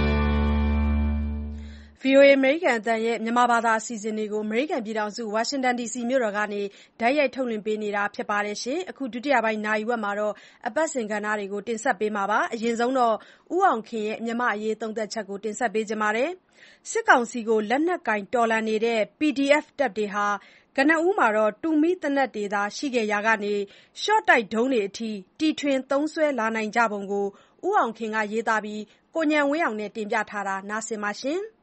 ဗီအိုအေ အမေရိကန်အသံရဲ့မြန်မာဘာသာအစီအစဉ်တွေကိုအမေရိကန်ပြည်ထောင်စုဝါရှင်တန်ဒီစီမြို့တော်ကနေတိုက်ရိုက်ထုတ်လွှင့်ပေးနေတာဖြစ်ပါတယ်။အခုဒုတိယပိုင်းနာရီဝက်မှာတော့အပတ်စဉ်ကဏ္ဍတွေကိုတင်ဆက်ပေးမှာပါ။အရင်ဆုံးတော့ဦးအောင်ခင်ရဲ့မြန်မာ့အရေးသုံးသပ်ချက်ကိုတင်ဆက်ပေးပါမယ်။စစ်ကောင်စီကိုလက်နက်ကင်တော်လှန်နေတဲ့ ပီဒီအက်ဖ် တပ်တွေဟာကနဦးမှာတူမီးသေနတ်တွေသာရှိခဲ့ရာကနေရှော့တိုက်ဒုံးတွေအထိတီထွင်သုံးစွဲလာနိုင်ကြပုံကိုဦးအောင်ခင်ကရေးသားပြီးကိုဉာဏ်ဝင်းအောင်နဲ့တင်ပြထားတာနားဆင်ပါရှင်။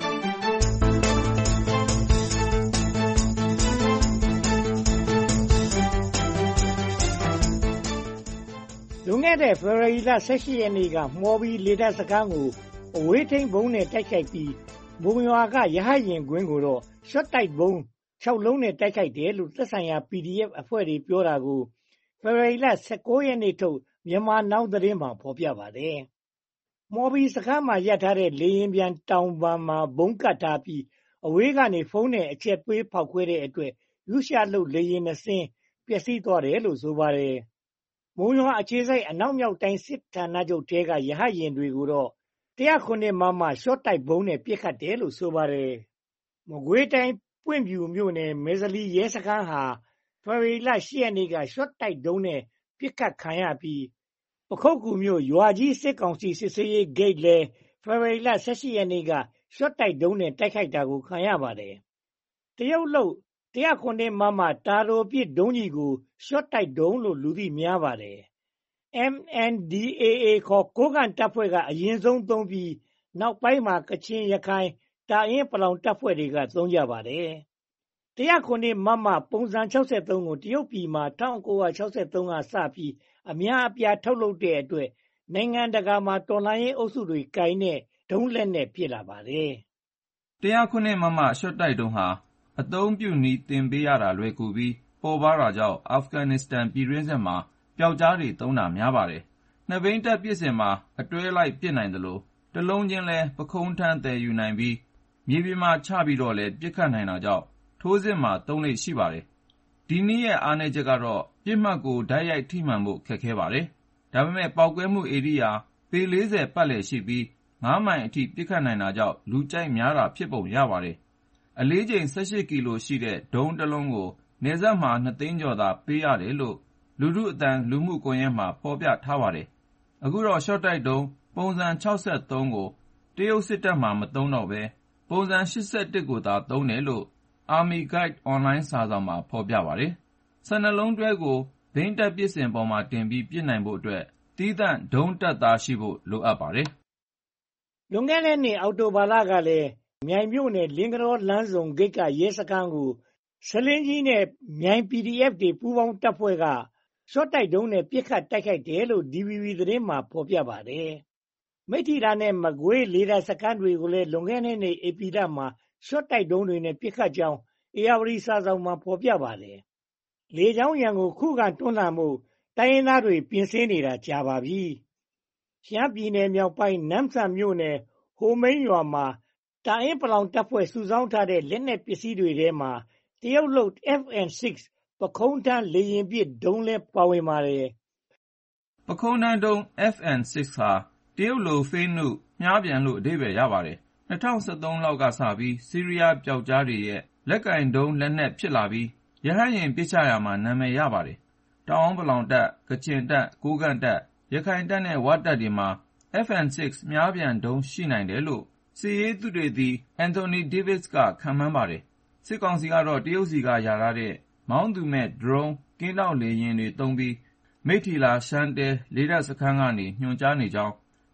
လွန်ခဲ့တဲ့ဖေဖော်ဝါရီလ ၁၈ ရက်နေ့ကမှော်ဘီလေတပ်စခန်းကိုအဝေးထိန်းဗုံးနဲ့တိုက်ခိုက်ပြီးမုံရွာကရဟတ်ယာဉ်ကွင်းကိုတော့ရှော့တိုက်ဗုံးခြောက်လုံးနဲ့တိုက်ခိုက်တယ်လို့သက်ဆိုင်ရာ ပီဒီအက်ဖ် အဖွဲ့တွေပြောတာကိုဖေဖော်ဝါရီလ ၁၉ ရက်နေ့ထုတ်မြန်မာနောင်သတင်းမှာဖော်ပြပါတယ်။မှော်ဘီစခန်းမှာရပ်ထားတဲ့လေယာဉ်ပြန်တောင်ပံမှာဗုံးကပ်ထားပြီးအဝေးကနေဖုန်းနဲ့အချက်ပေးဖောက်ခွဲတဲ့အတွက်ရုရှားလုပ်လေယာဉ်နှစ်စင်းပျက်စီးသွားတယ်လို့ဆိုပါတယ်။မုံရွာအခြေစိုက်အနောက်မြောက်တိုင်းစစ်ဌာနချုပ်ထဲကရဟတ်ယာဉ်တွေကိုတော့၁၀၇ မမရှော့တိုက်ဗုံးနဲ့ပစ်ခတ်တယ်လို့ဆိုပါတယ်။မကွေးတိုင်းပွင့်ဖြူမြို့နယ်မဲဇလီရဲစခန်းဟာဖေဖော်ဝါရီလ ၈ ရက်နေ့ကရှော့တိုက်ဒုံးနဲ့ပစ်ခတ်ခံရပြီးပခုက္ကူမြို့ရွာကြီးစစ်ကောင်စီစစ်ဆေးရေးဂိတ်လည်းဖေဖော်ဝါရီလ ၁၈ ရက်နေ့ကရှော့တိုက်ဒုံးနဲ့တိုက်ခိုက်တာကိုခံရပါတယ်။တရုတ်လုပ်၁၀၇ မမတာတိုပစ်ဒုံးကြီးကိုရှော့တိုက်ဒုံးလို့လူသိများပါတယ်။ အမ် အန် ဒီ အေ အေ ခေါ်ကိုးကန့်တပ်ဖွဲ့ကအရင်ဆုံးသုံးပြီးနောက်ပိုင်းမှာကချင်ရခိုင်တာအင်းပလောင်တပ်ဖွဲ့တွေကသုံးကြပါတယ်။၁၀၇ မမပုံစံ ၆၃ ကိုတရုတ်ပြည်မှာ၁၉၆၃ ကစပြီးအများအပြားထုတ်လုပ်တဲ့အတွက်နိုင်ငံတကာမှာတော်လှန်ရေးအုပ်စုတွေကင်တဲ့ဒုံးလက်နက်ဖြစ်လာပါတယ်။၁၀၇ မမရှော့တိုက်ဒုံးဟာအသုံးပြုနည်းသင်ပေးရတာလွယ်ကူပြီးပေါ်ပါးတာကြောင့်အာဖဂန်နစ္စတန်ပြည်တွင်းစစ်မှာပျောက်ကြားတွေသုံးတာများပါတယ်။နှစ်ဘိန်းတပ်ပစ်စဉ်မှာအတွဲလိုက်ပစ်နိုင်သလိုတစ်လုံးချင်းလည်းပခုံးထမ်းသယ်ယူနိုင်ပြီးမြေပြင်မှာချပြီးတော့လည်းပစ်ခတ်နိုင်တာကြောင့်ထိုးစစ်မှာသုံးလေ့ရှိပါတယ်။ဒီနည်းရဲ့အားနည်းချက်ကတော့ပစ်မှတ်ကိုတိုက်ရိုက်ထိမှန်ဖို့ခက်ခဲပါတယ်။ဒါပေမဲ့ပေါက်ကွဲမှုဧရိယာပေ လေးဆယ် ပတ်လည်ရှိပြီးငါးမိုင်အထိပစ်ခတ်နိုင်တာကြောင့်လူကြိုက်များတာဖြစ်ပုံရပါတယ်။အလေးချိန်၁၈ကီလိုရှိတဲ့ဒုံးတစ်လုံးကိုနယ်စပ်မှာနှစ်သိန်းကျော်သာပေးရတယ်လို့လူထုအသံလူမှုကွန်ရက်မှာဖော်ပြထားပါတယ်။အခုတော့ရှော့တိုက်ဒုံးပုံစံ ၆၃ ကိုတရုတ်စစ်တပ်မှာမသုံးတော့ဘဲပုံစံ ၈၁ ကိုသာသုံးတယ်လို့ Army Guide အွန်လိုင်းစာစောင်မှာဖော်ပြပါတယ်။၁၂ လုံးတွဲကိုဘိန်းတပ်ပစ်စင်ပေါ်မှာတင်ပြီးပစ်နိုင်ဖို့အတွက်သီးသန့်ဒုံးတပ်သားရှိဖို့လိုအပ်ပါတယ်။လွန်ခဲ့တဲ့နှစ်အောက်တိုဘာလကလည်းမြိုင်မြို့နယ်လင်းကတော်လမ်းဆုံဂိတ်ကရဲစခန်းကိုဆလင်းကြီးနဲ့မြိုင် ပီဒီအက်ဖ် တွေပူးပေါင်းတပ်ဖွဲ့ကရှော့တိုက်ဒုံးနဲ့ပစ်ခတ်တိုက်ခိုက်တယ်လို့ ဒီ ဗီ ဘီ သတင်းမှာဖော်ပြပါတယ်။မိထ္ထီလာနဲ့မကွေးလေတပ်စခန်းတွေကိုလည်းလွန်ခဲ့တဲ့နှစ်ဧပြီလမှာရှော့တိုက်ဒုံးတွေနဲ့ပစ်ခတ်ကြောင်းဧရာဝတီစာစောင်မှာဖော်ပြပါတယ်။လေကြောင်းရန်ကိုခုခံတွန်းလှန်မှုတိုင်းရင်းသားတွေပြင်ဆင်နေတာကြာပါပြီ။ရှမ်းပြည်နယ်မြောက်ပိုင်းနမ့်ဆန်မြို့နယ်ဟိုမိန်းရွာမှာတာအင်းပလောင်တပ်ဖွဲ့စုဆောင်းထားတဲ့လက်နက်ပစ္စည်းတွေထဲမှာတရုတ်လုပ် အက်ဖ် အန် ၆ ပခုံးထမ်းလေယာဉ်ပစ်ဒုံးလည်းပါဝင်ပါတယ်။ပခုံးထမ်းဒုံး အက်ဖ် အန် ၆ ဟာတရုတ်လိုဖေးနုမြားပြန်လို့အဓိပ္ပာယ်ရပါတယ်။၂၀၁၃ လောက်ကစပြီးဆီးရီးယားပျောက်ကြားတွေရဲ့လက်ကင်ဒုံးလက်နက်ဖြစ်လာပြီးရဟတ်ယာဉ်ပစ်ချရာမှာနာမည်ရပါတယ်။တအာင်းပလောင်တပ်၊ကချင်တပ်၊ကိုးကန့်တပ်၊ရခိုင်တပ်နဲ့ဝတပ်တွေမှာ အက်ဖ် အန် ၆ မြားပြန်ဒုံးရှိနိုင်တယ်လို့စစ်ရေးသုတေသီ Anthony Davis ကခန့်မှန်းပါတယ်။စစ်ကောင်စီကတော့တရုတ်ဆီကယာထားတဲ့မောင်းသူမဲ့ဒရုန်းကင်းထောက်လေယာဉ်တွေသုံးပြီးမိထ္ထီလာရှမ်းတဲလေတပ်စခန်းကနေညွှန်ကြားနေကြောင်း၂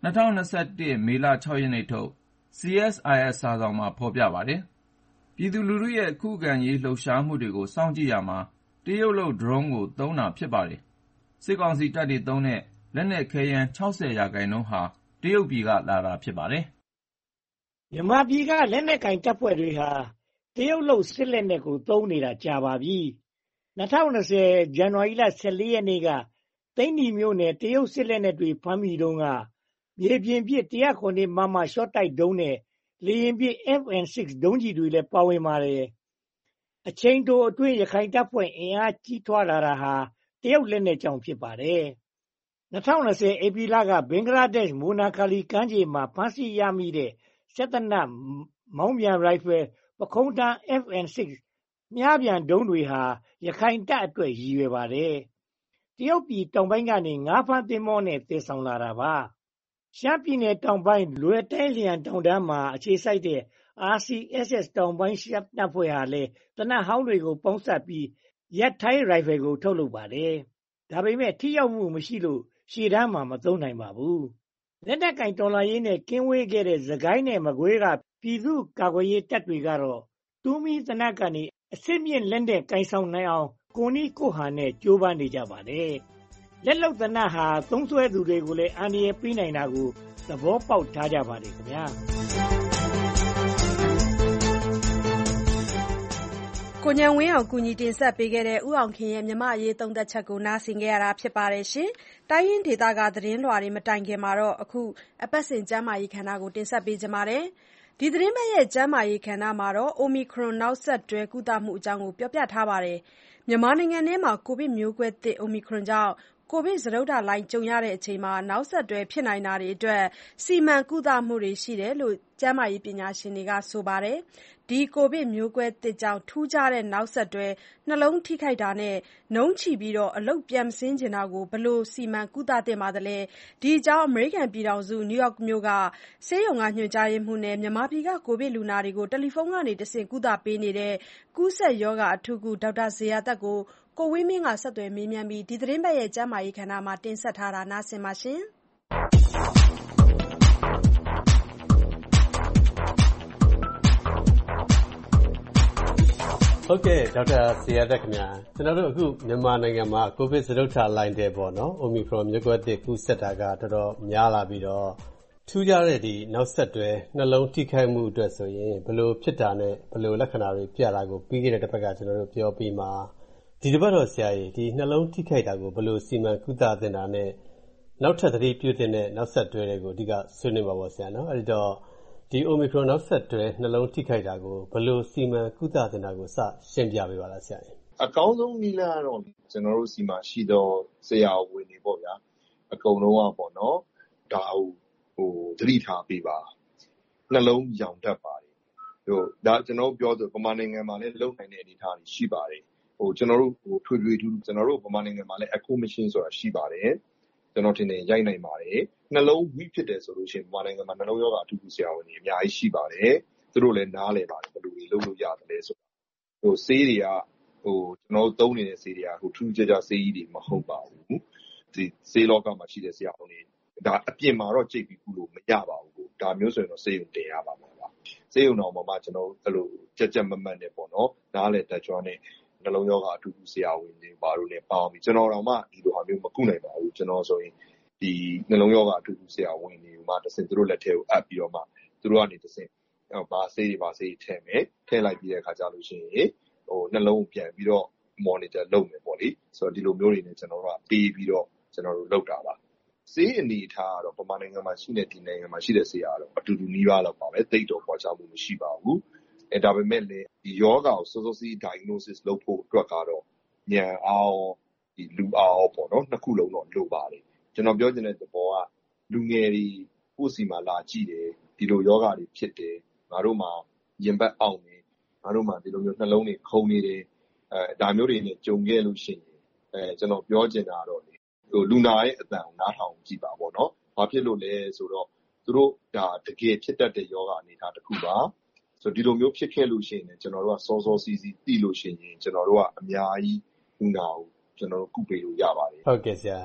၂၀၂၁ မေလ ၆ ရက်နေ့ထုတ် စီ အက်စ် အိုင် အက်စ် စာစောင်မှာဖော်ပြပါတယ်။ ပြည်သူလူထုရဲ့ခုခံရေးလှုပ်ရှားမှုတွေကိုစောင့်ကြည့်ရာမှာတရုတ်လုပ်ဒရုန်းကိုသုံးတာဖြစ်ပါတယ်။ စစ်ကောင်စီတပ်တွေသုံးတဲ့လက်နက်ခဲယမ်း ၆၀ ရာခိုင်နှုန်းဟာတရုတ်ပြည်ကလာတာဖြစ်ပါတယ်။မြန်မာပြည်ကလက်နက်ကိုင်တပ်ဖွဲ့တွေဟာတရုတ်လုပ်စစ်လက်နက်ကိုသုံးနေတာကြာပါပြီ။၂၀၂၀ ဇန်နဝါရီလ ၁၄ ရက်နေ့ကသိန္နီမြို့နယ်တရုတ်စစ်လက်နက်တွေဖမ်းမိတုန်းကမြေပြင်ပစ် ၁၀၇ မမ ရှော့တိုက်ဒုံးနဲ့လေယာဉ်ပစ် အက်ဖ် အမ် ၆ ဒုံးကျည်တွေလည်းပါဝင်ပါတယ်။အချိန်တိုအတွင်းရခိုင်တပ်ဖွဲ့အင်အားကြီးထွားလာတာဟာတရုတ်လက်နက်ကြောင့်ဖြစ်ပါတယ်။၂၀၂၀ ဧပြီလကဘင်္ဂလားဒေ့ရှ်မိုနာခါလီကမ်းခြေမှာဖမ်းဆီးရမိတဲ့စက်သေနတ်မောင်းပြန်ရိုင်ဖယ်ပခုံးထမ်း အက်ဖ် အမ် ၆ မြားပြန်ဒုံးတွေဟာရခိုင်တပ်အတွက်ရည်ရွယ်ပါတယ်။တရုတ်ပြည်တောင်ပိုင်းကနေငါးဖမ်းသင်္ဘောနဲ့သယ်ဆောင်လာတာပါ။ရှမ်းပြည်နယ်တောင်ပိုင်းလွယ်တိုင်းလျန်တောင်တန်းမှာအခြေစိုက်တဲ့ အာရ် စီ အက်စ် အက်စ် တောင်ပိုင်းရှမ်းတပ်ဖွဲ့ဟာလည်းသေနတ်ဟောင်းတွေကိုပေါင်းစပ်ပြီးဂျက်ထိုင်းရိုင်ဖယ်ကိုထုတ်လုပ်ပါတယ်။ဒါပေမဲ့ထိရောက်မှုမရှိလို့ရှေ့တန်းမှာမသုံးနိုင်ပါဘူး။လက်နက်ကိုင်တော်လှန်ရေးနဲ့ကင်းဝေးခဲ့တဲ့စစ်ကိုင်းနဲ့မကွေးကပြည်သူ့ကာကွယ်ရေးတပ်တွေကတော့တူမီသေနတ်ကနေအဆင့်မြင့်လက်နက်ကင်ဆောင်နိုင်အောင်ကိုယ့်နည်းကိုယ့်ဟန်နဲ့ကြိုးပမ်းနေကြပါတယ်။လက်လုပ်သေနတ်ဟာသုံးစွဲသူတွေကိုလည်းအန္တရာယ်ပေးနိုင်တာကိုသဘောပေါက်ထားကြပါတယ်ခင်ဗျာ။ကိုဉာဏ်ဝင်းအောင်ကူညီတင်ဆက်ပေးခဲ့တဲ့ဦးအောင်ခင်ရဲ့မြန်မာ့အရေးသုံးသပ်ချက်ကိုနားဆင်ခဲ့ရတာဖြစ်ပါတယ်ရှင်။တိုင်းရင်းဒေသကသတင်းလွှာတွေမတိုင်ခင်မှာတော့အခုအပတ်စဉ်ကျန်းမာရေးခန္ဓာကိုတင်ဆက်ပေးကြပါမယ်။ဒီသတင်းပတ်ရဲ့ကျန်းမာရေးခန္ဓာမှာတော့ Omicron နောက်ဆက်တွဲကုသမှုအကြောင်းကိုပြောပြထားပါတယ်။မြန်မာနိုင်ငံထဲမှာကိုဗစ်မျိုးကွဲသစ် Omicron ကြောင့်ကိုဗစ်စတုတ္ထလှိုင်းကြုံရချိန်မှာနောက်ဆက်တွဲဖြစ်နိုင်တာတွေအတွက်စီမံကုသမှုတွေရှိတယ်လို့ကျန်းမာရေးပညာရှင်တွေကဆိုပါတယ်။ဒီကိုဗစ်မျိုးကွဲသစ်ကြောင့်ထူးခြားတဲ့နောက်ဆက်တွဲနှလုံးထိခိုက်တာနဲ့နှုန်းချီပြီးအလုပ်ပြန်မဆင်းချင်တာကိုဘယ်လိုစီမံကုသသင့်ပါသလဲ။ဒီအကြောင်းအမေရိကန်ပြည်ထောင်စုနယူးယောက်မြို့ကဆေးရုံကညွှန်ကြားရေးမှူးနဲ့မြန်မာပြည်ကကိုဗစ်လူနာတွေကိုတယ်လီဖုန်းကနေတဆင့်ကုသပေးနေတဲ့ကူးစက်ရောဂါအထူးကုဒေါက်တာဇေယျာသက်ကိုကိုဝင်းမင်းကဆက်သွယ်မေးမြန်းပြီးဒီသတင်းပတ်ရဲ့ကျန်းမာရေးခန္ဓာမှာတင်ဆက်ထားတာနားဆင်ပါရှင်။ဟုတ်ကဲ့ဒေါက်တာဇေယျာသက်ခင်ဗျာကျွန်တော်တို့အခုမြန်မာနိုင်ငံမှာကိုဗစ်စတုတ္ထလှိုင်းတဲ့ပေါ့နော် Omicron မျိုးကွဲသစ်ကူးစက်တာကတော်တော်များလာပြီးတော့ထူးခြားတဲ့ဒီနောက်ဆက်တွဲနှလုံးထိခိုက်မှုအတွက်ဆိုရင်ဘယ်လိုဖြစ်တာနဲ့ဘယ်လိုလက္ခဏာတွေပြတာကိုပြီးခဲ့တဲ့တစ်ပတ်ကကျွန်တော်တို့ပြောပြီးမှာဒီတစ်ပတ်တော့ဆရာကြီးဒီနှလုံးထိခိုက်တာကိုဘယ်လိုစီမံကုသသင့်တာနဲ့နောက်ထပ်သတိပြုသင့်တဲ့နောက်ဆက်တွဲတွေကိုအဓိကဆွေးနွေးပါပေါ့ဆရာနော်အဲ့ဒီတော့ဒီ Omicron နောက်ဆက်တွဲနှလုံးထိခိုက်တာကိုဘယ်လိုစီမံကုသသင့်တာကိုစရှင်းပြပေးပါလားဆရာကြီးအကောင်းဆုံးနည်းလမ်းကတော့ကျွန်တော်တို့စီမှာရှိတော့ဆရာဝန်တွေပေါ့ဗျာအကုန်လုံးကပေါ့နော်ဒါဟိုသတိထားပေးပါနှလုံးရောင်တတ်ပါတယ်ဟိုဒါကျွန်တော်ပြောဆိုဗမာနိုင်ငံမှာလည်းလုံနိုင်တဲ့အနေအထားတွေရှိပါတယ်ဟိုကျွန်တော်တို့ဟိုထွေထွေထူးကျွန်တော်တို့ဗမာနိုင်ငံမှာလည်း echo machine ဆိုတာရှိပါတယ်ကျွန်တော်ထင်တယ်ရိုက်နိုင်ပါတယ်နှလုံးဝိဖြစ်တယ်ဆိုလို့ရှိရင်ဗမာနိုင်ငံမှာနှလုံးရောဂါအထူးကုဆရာဝန်တွေအများကြီးရှိပါတယ်သူတို့လည်းနားလည်ပါတယ်ဘယ်လိုတွေလုပ်လို့ရတယ်လဲဆိုတာဟိုဆေးတွေကဟိုကျွန်တော်တို့သုံးနေတဲ့ဆေးတွေကဟိုထူးခြားခြားဆေးကြီးတွေမဟုတ်ပါဘူးဒီဆေးလောကမှာရှိတဲ့ဆရာဝန်တွေဒါအပြင်မှာတော့ကြိတ်ပြီးကုလို့မရပါဘူးဒါမျိုးဆိုရင်တော့ဆေးရုံတင်ရပါမှာပါဆေးရုံတော်မှာမှကျွန်တော်အဲ့လိုကြက်ကြက်မမတ်နဲ့ပေါ့နော်နားလည်တတ်ကြွနဲ့နှလုံးရောဂါအထူးကုဆရာဝန်တွေပါလို့လည်းပေါင်းပြီးကျွန်တော်တော့မှဒီလိုဟာမျိုးမကုနိုင်ပါဘူးကျွန်တော်ဆိုရင်ဒီနှလုံးရောဂါအထူးကုဆရာဝန်တွေမှတစ်ဆင့်သူတို့လက်ထဲကိုအပ်ပြီးတော့မှသူတို့ကနေတစ်ဆင့်ဘာဆေးတွေဘာဆေးထည့်မယ်ထည့်လိုက်ပြီးတဲ့အခါကျလို့ရှိရင်ဟိုနှလုံးပြန်ပြီးတော့ monitor လုပ်မယ်ပေါ့လေဆိုတော့ဒီလိုမျိုးတွေနဲ့ကျွန်တော်တို့ကပေးပြီးတော့ကျွန်တော်တို့လုပ်တာပါဆေးအနေထားကတော့ဗမာနိုင်ငံမှာရှိတဲ့ဒီနိုင်ငံမှာရှိတဲ့ဆေးကတော့အတူတူနီးပါးတော့ပါပဲသိတော့ပေါ်ချမှုမရှိပါဘူးအဲဒါပေမဲ့လည်းဒီယောဂါကိုစောစောစီး diagnosis လုပ်ဖို့အတွက်ကတော့ဉာဏ်အောင်ဒီလူအောင်ပေါ့နော်နှစ်ခုလုံးတော့လိုပါတယ်ကျွန်တော်ပြောချင်တဲ့သဘောကလူငယ်တွေကိုယ်စီမှာလာကြည့်တယ်ဒီလိုယောဂါတွေဖြစ်တယ်ငါတို့မှာရင်ဘတ်အောင်နေငါတို့မှာဒီလိုမျိုးနှလုံးတွေခုန်နေတယ်အဲဒါမျိုးတွေနဲ့ကြုံခဲ့လို့ရှိရင်အဲကျွန်တော်ပြောချင်တာတော့ဟိုလူနာရဲ့အတန်ကိုနားထောင်ကြည့်ပါပေါ့နော်။ဘာဖြစ်လို့လဲဆိုတော့သူတို့ဒါတကယ်ဖြစ်တတ်တဲ့ယောဂအနေထားတစ်ခုပါ။ဆိုဒီလိုမျိုးဖြစ်ခဲ့လို့ရှိရင်ကျွန်တော်တို့ကစောစောစီးစီးသိလို့ရှိရင်ကျွန်တော်တို့ကအများကြီးလူနာကိုကျွန်တော်တို့ကုပေးလို့ရပါတယ်။ဟုတ်ကဲ့ဆရာ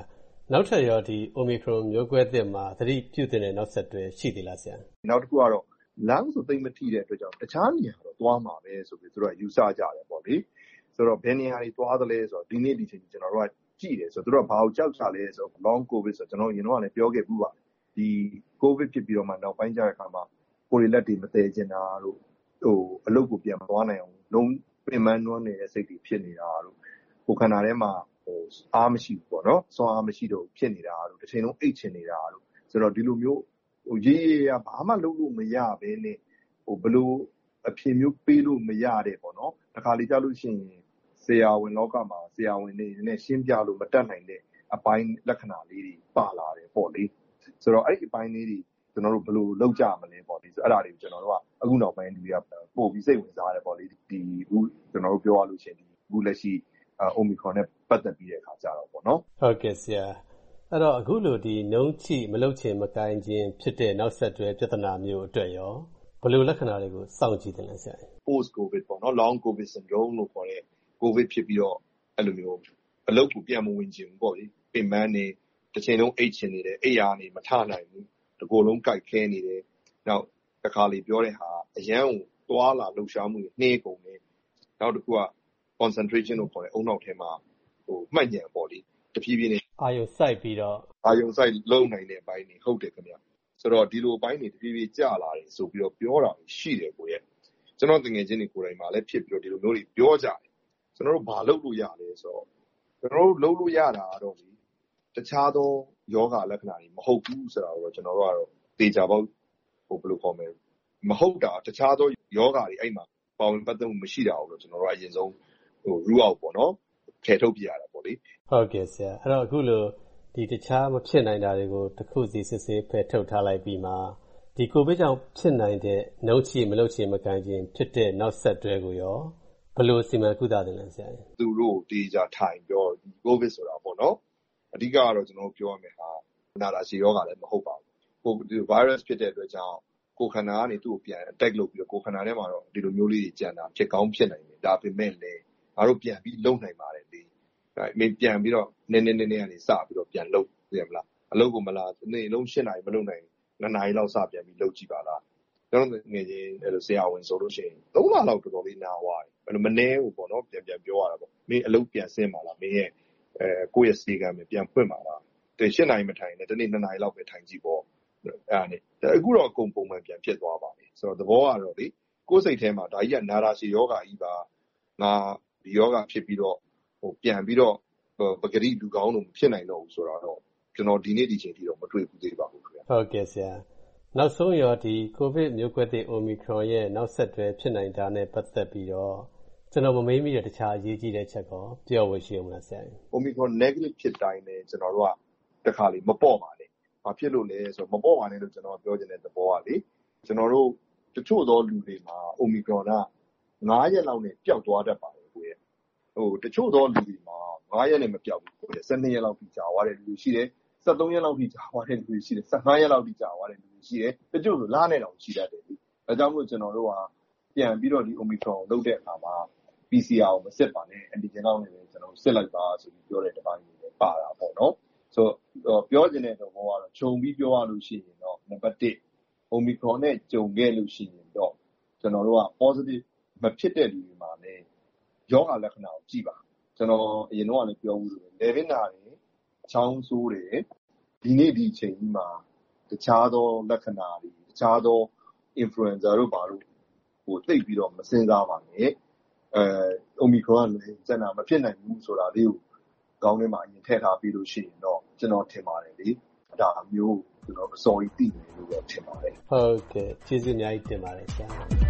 နောက်ထပ်ရောဒီ Omicron မျိုးကွဲသစ်မှာသတိပြုသင့်တဲ့နောက်ဆက်တွဲရှိသေးလားဆရာနောက်တစ်ခုကတော့ lung ဆိုသိမ့်မထိတဲ့အတွက်ကြောင့်တခြားနေရာတော့သွားမှာပဲဆိုပြီးသူတို့ကယူဆကြတယ်ပေါ့လေဆိုတော့ဘယ်နေရာတွေသွားသလဲဆိုတော့ဒီနေ့ဒီချိန်ကျွန်တော်တို့ကကြည့်တယ်ဆိုတော့သူတို့ကဘာကိုကြောက်ကြလဲဆိုတော့ long covid ဆိုတော့ကျွန်တော်ရင်တော့လည်းပြောခဲ့ပူပါဒီ covid ဖြစ်ပြီးတော့မှနောက်ပိုင်းကျတဲ့အခါမှာကိုယ်လက်တွေမတည်ကျင်တာတို့ဟိုအလုပ်ကိုပြန်သွားနိုင်အောင်လုံးပင်ပန်းနွမ်းနေတဲ့စိတ်တွေဖြစ်နေတာတို့ကိုယ်ခန္ဓာထဲမှာဟိုအားမရှိဘူးပေါ့နော်စွမ်းအားမရှိတော့ဖြစ်နေတာတို့တစ်ချိန်လုံးအိတ်ချင်နေတာတို့ဆိုတော့ဒီလိုမျိုးဟိုရေးရရဘာမှလုပ်လို့မရဘဲနဲ့ဟိုဘလို့အဖြစ်မျိုးပေးလို့မရတဲ့ပေါ့နော်တခါလေကြားလို့ရှိရင်ဆရာဝန်လောကမှာဆရာဝန်တွေနဲ့ရှင်းပြလို့မတတ်နိုင်တဲ့အပိုင်းလက္ခဏာလေးတွေပါလာတယ်ပေါ့လေဆိုတော့အဲ့ဒီအပိုင်းလေးတွေကျွန်တော်တို့ဘယ်လိုလုပ်ကြမလဲပေါ့ဒီဆိုအဲ့ဒါတွေကိုကျွန်တော်တို့ကအခုနောက်ပိုင်းလူတွေကပို့ပြီးစိတ်ဝင်စားတယ်ပေါ့လေဒီအခုကျွန်တော်တို့ပြောရလို့ရှိရင်ဒီအခုလက်ရှိ Omicron နဲ့ပတ်သက်ပြီးတဲ့အခါကြတော့ပေါ့နော်ဟုတ်ကဲ့ဆရာအဲ့တော့အခုလိုဒီနှုံးချိမလုတ်ချင်မကိုင်းခြင်းဖြစ်တဲ့နောက်ဆက်တွဲပြဿနာမျိုးအတွက်ရောဘယ်လိုလက္ခဏာတွေကိုစောင့်ကြည့်သလဲဆရာ post covid ပေါ့နော် long covid syndrome လို့ခေါ်တဲ့ covid ဖြစ်ပြီးတော့အဲ့လိုမျိုးအလုပ်ကိုပြန်မဝင်ချင်ဘူးပေါ့လေပင်ပန်းနေတစ်ချိန်လုံးအိတ်ချင်နေတယ်အိတ်ရာနေမထနိုင်ဘူးတကိုယ်လုံးကြိုက်ခဲနေတယ်နောက်တစ်ခါလေပြောတဲ့ဟာအရန်ကိုသွားလာလှုပ်ရှားမှုနှေးကုန်တယ်နောက်တစ်ခုက concentration လို့ခေါ်တဲ့အုံနောက်ထဲမှာဟိုမှတ်ဉာဏ်ပေါ့လေတဖြည်းဖြည်းနဲ့အာယုံစိုက်ပြီးတော့အာယုံစိုက်လုံနိုင်တဲ့အပိုင်းတွေဟုတ်တယ်ခင်ဗျဆိုတော့ဒီလိုအပိုင်းတွေတဖြည်းဖြည်းကျလာတယ်ဆိုပြီးတော့ပြောတာရှိတယ်ကိုရဲ့ကျွန်တော်တကယ်ချင်းတွေကိုယ်တိုင်မှာလည်းဖြစ်ပြီးတော့ဒီလိုမျိုးတွေပြောကြတယ်ကျွန်တော်တို့ဘာလုပ်လို့ရလဲဆိုတော့ကျွန်တော်တို့လုပ်လို့ရတာတော့ဒီတခြားသောယောဂလက္ခဏာတွေမဟုတ်ဘူးဆိုတာကိုတော့ကျွန်တော်တို့ကတော့သေချာပေါက်ဟိုဘယ်လိုခေါ်မလဲမဟုတ်တာတခြားသောယောဂတွေအဲ့မှာပါဝင်ပတ်သက်မှုမရှိတာကိုတော့ကျွန်တော်တို့အရင်ဆုံးဟို rule out ပေါ့နော်ဖယ်ထုတ်ပြရတာပေါ့လေဟုတ်ကဲ့ဆရာအဲ့တော့အခုလိုဒီတခြားမဖြစ်နိုင်တာတွေကိုတစ်ခုစီစစ်စစ်ဖယ်ထုတ်ထားလိုက်ပြီးမှဒီကိုဗစ်ကြောင့်ဖြစ်နိုင်တဲ့နှုတ်ချမလုပ်ချင်မကန်ခြင်းဖြစ်တဲ့နောက်ဆက်တွဲကိုရောဘယ်လိုစီမံကုသသလဲဆရာသူတို့တေးကြထိုင်ပြောဒီကိုဗစ်ဆိုတာပေါ့နော်အဓိကကတော့ကျွန်တော်ပြောရမယ်ဟာနာတာရှည်ရောဂါလည်းမဟုတ်ပါဘူးကိုဒီ virus ဖြစ်တဲ့အတွက်ကြောင့်ကိုခန္ဓာကနေသူ့ကိုပြန် attack လုပ်ပြီးတော့ကိုခန္ဓာထဲမှာတော့ဒီလိုမျိုးလေးတွေကြံတာဖြစ်ကောင်းဖြစ်နိုင်တယ်ဒါပေမဲ့လည်းငါတို့ပြန်ပြီးလုံနိုင်ပါတယ်ဒီအဲမင်းပြန်ပြီးတော့နည်းနည်းနည်းနည်းကနေစပြီးတော့ပြန်လုံသိရမလားအလုပ်ကိုမလားနေ့လုံး၈နာရီမလုံနိုင်နှစ်နာရီလောက်စပြန်ပြီးလုပ်ကြည့်ပါလားကျွန်တော်ငယ်ချင်းအဲ့လိုဆရာဝန်ဆိုလို့ရှိရင်သုံးလလောက်တော်တော်လေးနာသွားတယ်အဲ့လိုမနှဲဘူးပေါ့နော်ပြန်ပြန်ပြောရတာပေါ့မင်းအလုပ်ပြန်ဆင်းပါလားမင်းရဲ့အဲကိုယ့်ရဲ့စီကံပဲပြန်ဖွင့်ပါလားတဲ့၈နာရီမထိုင်နဲ့ဒီနေ့နှစ်နာရီလောက်ပဲထိုင်ကြည့်ပေါ့အဲ့ဒါနဲ့အခုတော့အကုန်ပုံမှန်ပြန်ဖြစ်သွားပါပြီဆိုတော့သဘောကတော့လေကိုယ်စိတ်ထဲမှာဒါကြီးကနာတာရှည်ယောဂါကြီးပါငါဒီယောဂါဖြစ်ပြီးတော့ဟိုပြန်ပြီးတော့ပဂရိလူကောင်းလို့မဖြစ်နိုင်တော့ဘူးဆိုတော့ကျွန်တော်ဒီနေ့ဒီချိန်ထိတော့မတွေ့ဘူးသေးပါဘူးခင်ဗျဟုတ်ကဲ့ဆရာနောက်ဆုံးရောဒီကိုဗစ်မျိုးကွဲသစ် Omicron ရဲ့နောက်ဆက်တွဲဖြစ်နိုင်တာနဲ့ပတ်သက်ပြီးတော့ကျွန်တော်မမေးမိတဲ့တခြားအရေးကြီးတဲ့ချက်ကောပြောဝေရှိအောင်လားဆရာ Omicron negative ဖြစ်တိုင်းလည်းကျွန်တော်တို့ကတခါလေမပေါ့ပါနဲ့။ဘာဖြစ်လို့လဲဆိုတော့မပေါ့ပါနဲ့လို့ကျွန်တော်ပြောချင်တဲ့သဘောကလေကျွန်တော်တို့တချို့သောလူတွေမှာ Omicron က၅ရက်လောက်နဲ့ပျောက်သွားတတ်ပါတယ်ကိုရဲ့။ဟိုတချို့သောလူတွေမှာ၅ရက်နဲ့မပျောက်ဘူးကိုရဲ့၁၂ရက်လောက်ထိကြာသွားတဲ့လူတွေရှိတယ်။၁၃ရက်လောက်ထိကြာသွားတဲ့လူတွေရှိတယ်။၁၅ရက်လောက်ထိကြာသွားတဲ့လူတွေရှိတယ်။တချို့ဆိုလနဲ့တောင်ရှိတတ်တယ်လေ။အဲကြောင့်မို့ကျွန်တော်တို့ကပြန်ပြီးတော့ဒီ Omicron ကိုလုပ်တဲ့အခါမှာ P C R ကိုမစစ်ပါနဲ့ antigen လောက်နဲ့ပဲကျွန်တော်စစ်လိုက်ပါဆိုပြီးပြောတဲ့တပိုင်းတွေပါတာပေါ့နော်ဆိုတော့ပြောချင်တဲ့တော့ကတော့ခြုံပြီးပြောရလို့ရှိရင်တော့နံပါတ်တစ် Omicron နဲ့ကြုံခဲ့လို့ရှိရင်တော့ကျွန်တော်တို့က positive မဖြစ်တဲ့လူတွေမှာလည်းယောဂလက္ခဏာကိုကြည့်ပါကျွန်တော်အရင်တော့လည်းပြောဘူးလို့လေဗင်းနာတယ်ချောင်းဆိုးတယ်ဒီနေ့ဒီချိန်ကြီးမှာတခြားသောလက္ခဏာတွေတခြားသော influenza တို့ဘာလို့ဟိုသိပြီးတော့မစင်စားပါနဲ့အဲ Omicron ကလည်းကျန်တာမဖြစ်နိုင်ဘူးဆိုတာလေးကိုကောင်းထဲမှာအရင်ထည့်ထားပြီးလို့ရှိရင်တော့ကျွန်တော်ထင်ပါတယ်လေဒါမျိုးကျွန်တော်အစောကြီးသိနေလို့တော့ထင်ပါတယ်ဟုတ်ကဲ့ကျေးဇူးအများကြီးတင်ပါတယ်ဆရာ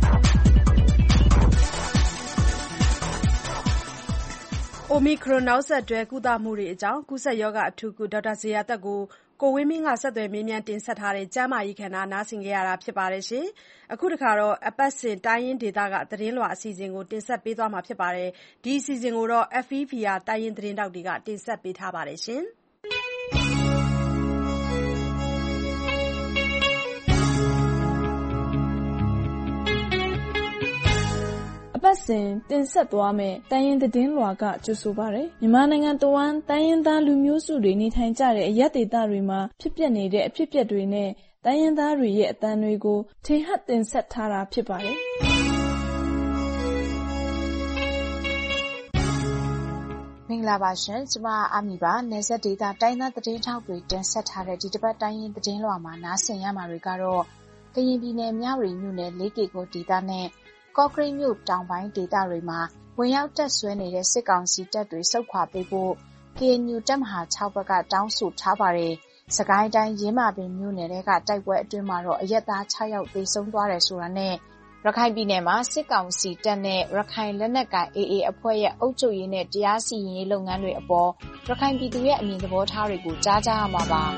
Omicron နောက်ဆက်တွဲကုသမှုတွေအကြောင်းကူးစက်ရောဂါအထူးကုဒေါက်တာဇေယျသက်ကိုကိုဝင်းမင်းကဆက်သွယ်မေးမြန်းတင်ဆက်ထားတဲ့ကျန်းမာရေးခန္ဓာနားဆင်ကြရတာဖြစ်ပါတယ်ရှင်။အခုတခါတော့အပတ်စဉ်တိုင်းရင်းဒေသကသတင်းလွှာအစီအစဉ်ကိုတင်ဆက်ပေးသွားမှာဖြစ်ပါတယ်။ဒီအစီအစဉ်ကိုတော့ F E V R တိုင်းရင်းသတင်းတောက်တွေကတင်ဆက်ပေးထားပါတယ်ရှင်။အပတ်ပတ်စဉ်တင်ဆက်သွားမယ့်တိုင်းရင်းသတင်းလွှာကကြိုဆိုပါရယ်မြန်မာနိုင်ငံတဝန်းတိုင်းရင်းသားလူမျိုးစုတွေနေထိုင်ကြတဲ့အရပ်ဒေသတွေမှာဖြစ်ပျက်နေတဲ့အဖြစ်အပျက်တွေနဲ့တိုင်းရင်းသားတွေရဲ့အသံတွေကိုထင်ဟပ်တင်ဆက်ထားတာဖြစ်ပါတယ်မင်္ဂလာပါရှင်ကျမအာမီပါနယ်စပ်ဒေသတိုင်းသားသတင်းထောက်တွေတင်ဆက်ထားတဲ့ဒီတစ်ပတ်တိုင်းရင်းသတင်းလွှာမှာနားဆင်ရမှာတွေကတော့ကရင်ပြည်နယ်မြဝတီမြို့နယ်လေးကေကိုဒေသနဲ့ကော့ကရိတ်မြို့တောင်ပိုင်းဒေသတွေမှာဝင်ရောက်တပ်ဆွဲနေတဲ့စစ်ကောင်စီတပ်တွေဆုတ်ခွာပေးဖို့ ကေအန်ယူ တပ်မဟာ၆ဘက်ကတောင်းဆိုထားပါတယ်။စကိုင်းတိုင်းရင်းမာပင်မြို့နယ်ကတိုက်ပွဲအတွင်းမှာတော့အရက်သား၆ယောက်သေဆုံးသွားတယ်ဆိုတာနဲ့ရခိုင်ပြည်နယ်မှာစစ်ကောင်စီတပ်နဲ့ရခိုင်လက်နက်ကိုင် အေအေ အဖွဲ့ရဲ့အုပ်ချုပ်ရေးနဲ့တရားစီရင်ရေးလုပ်ငန်းတွေအပေါ်ရခိုင်ပြည်သူရဲ့အမြင်သဘောထားတွေကိုကြားကြရမှာပါ။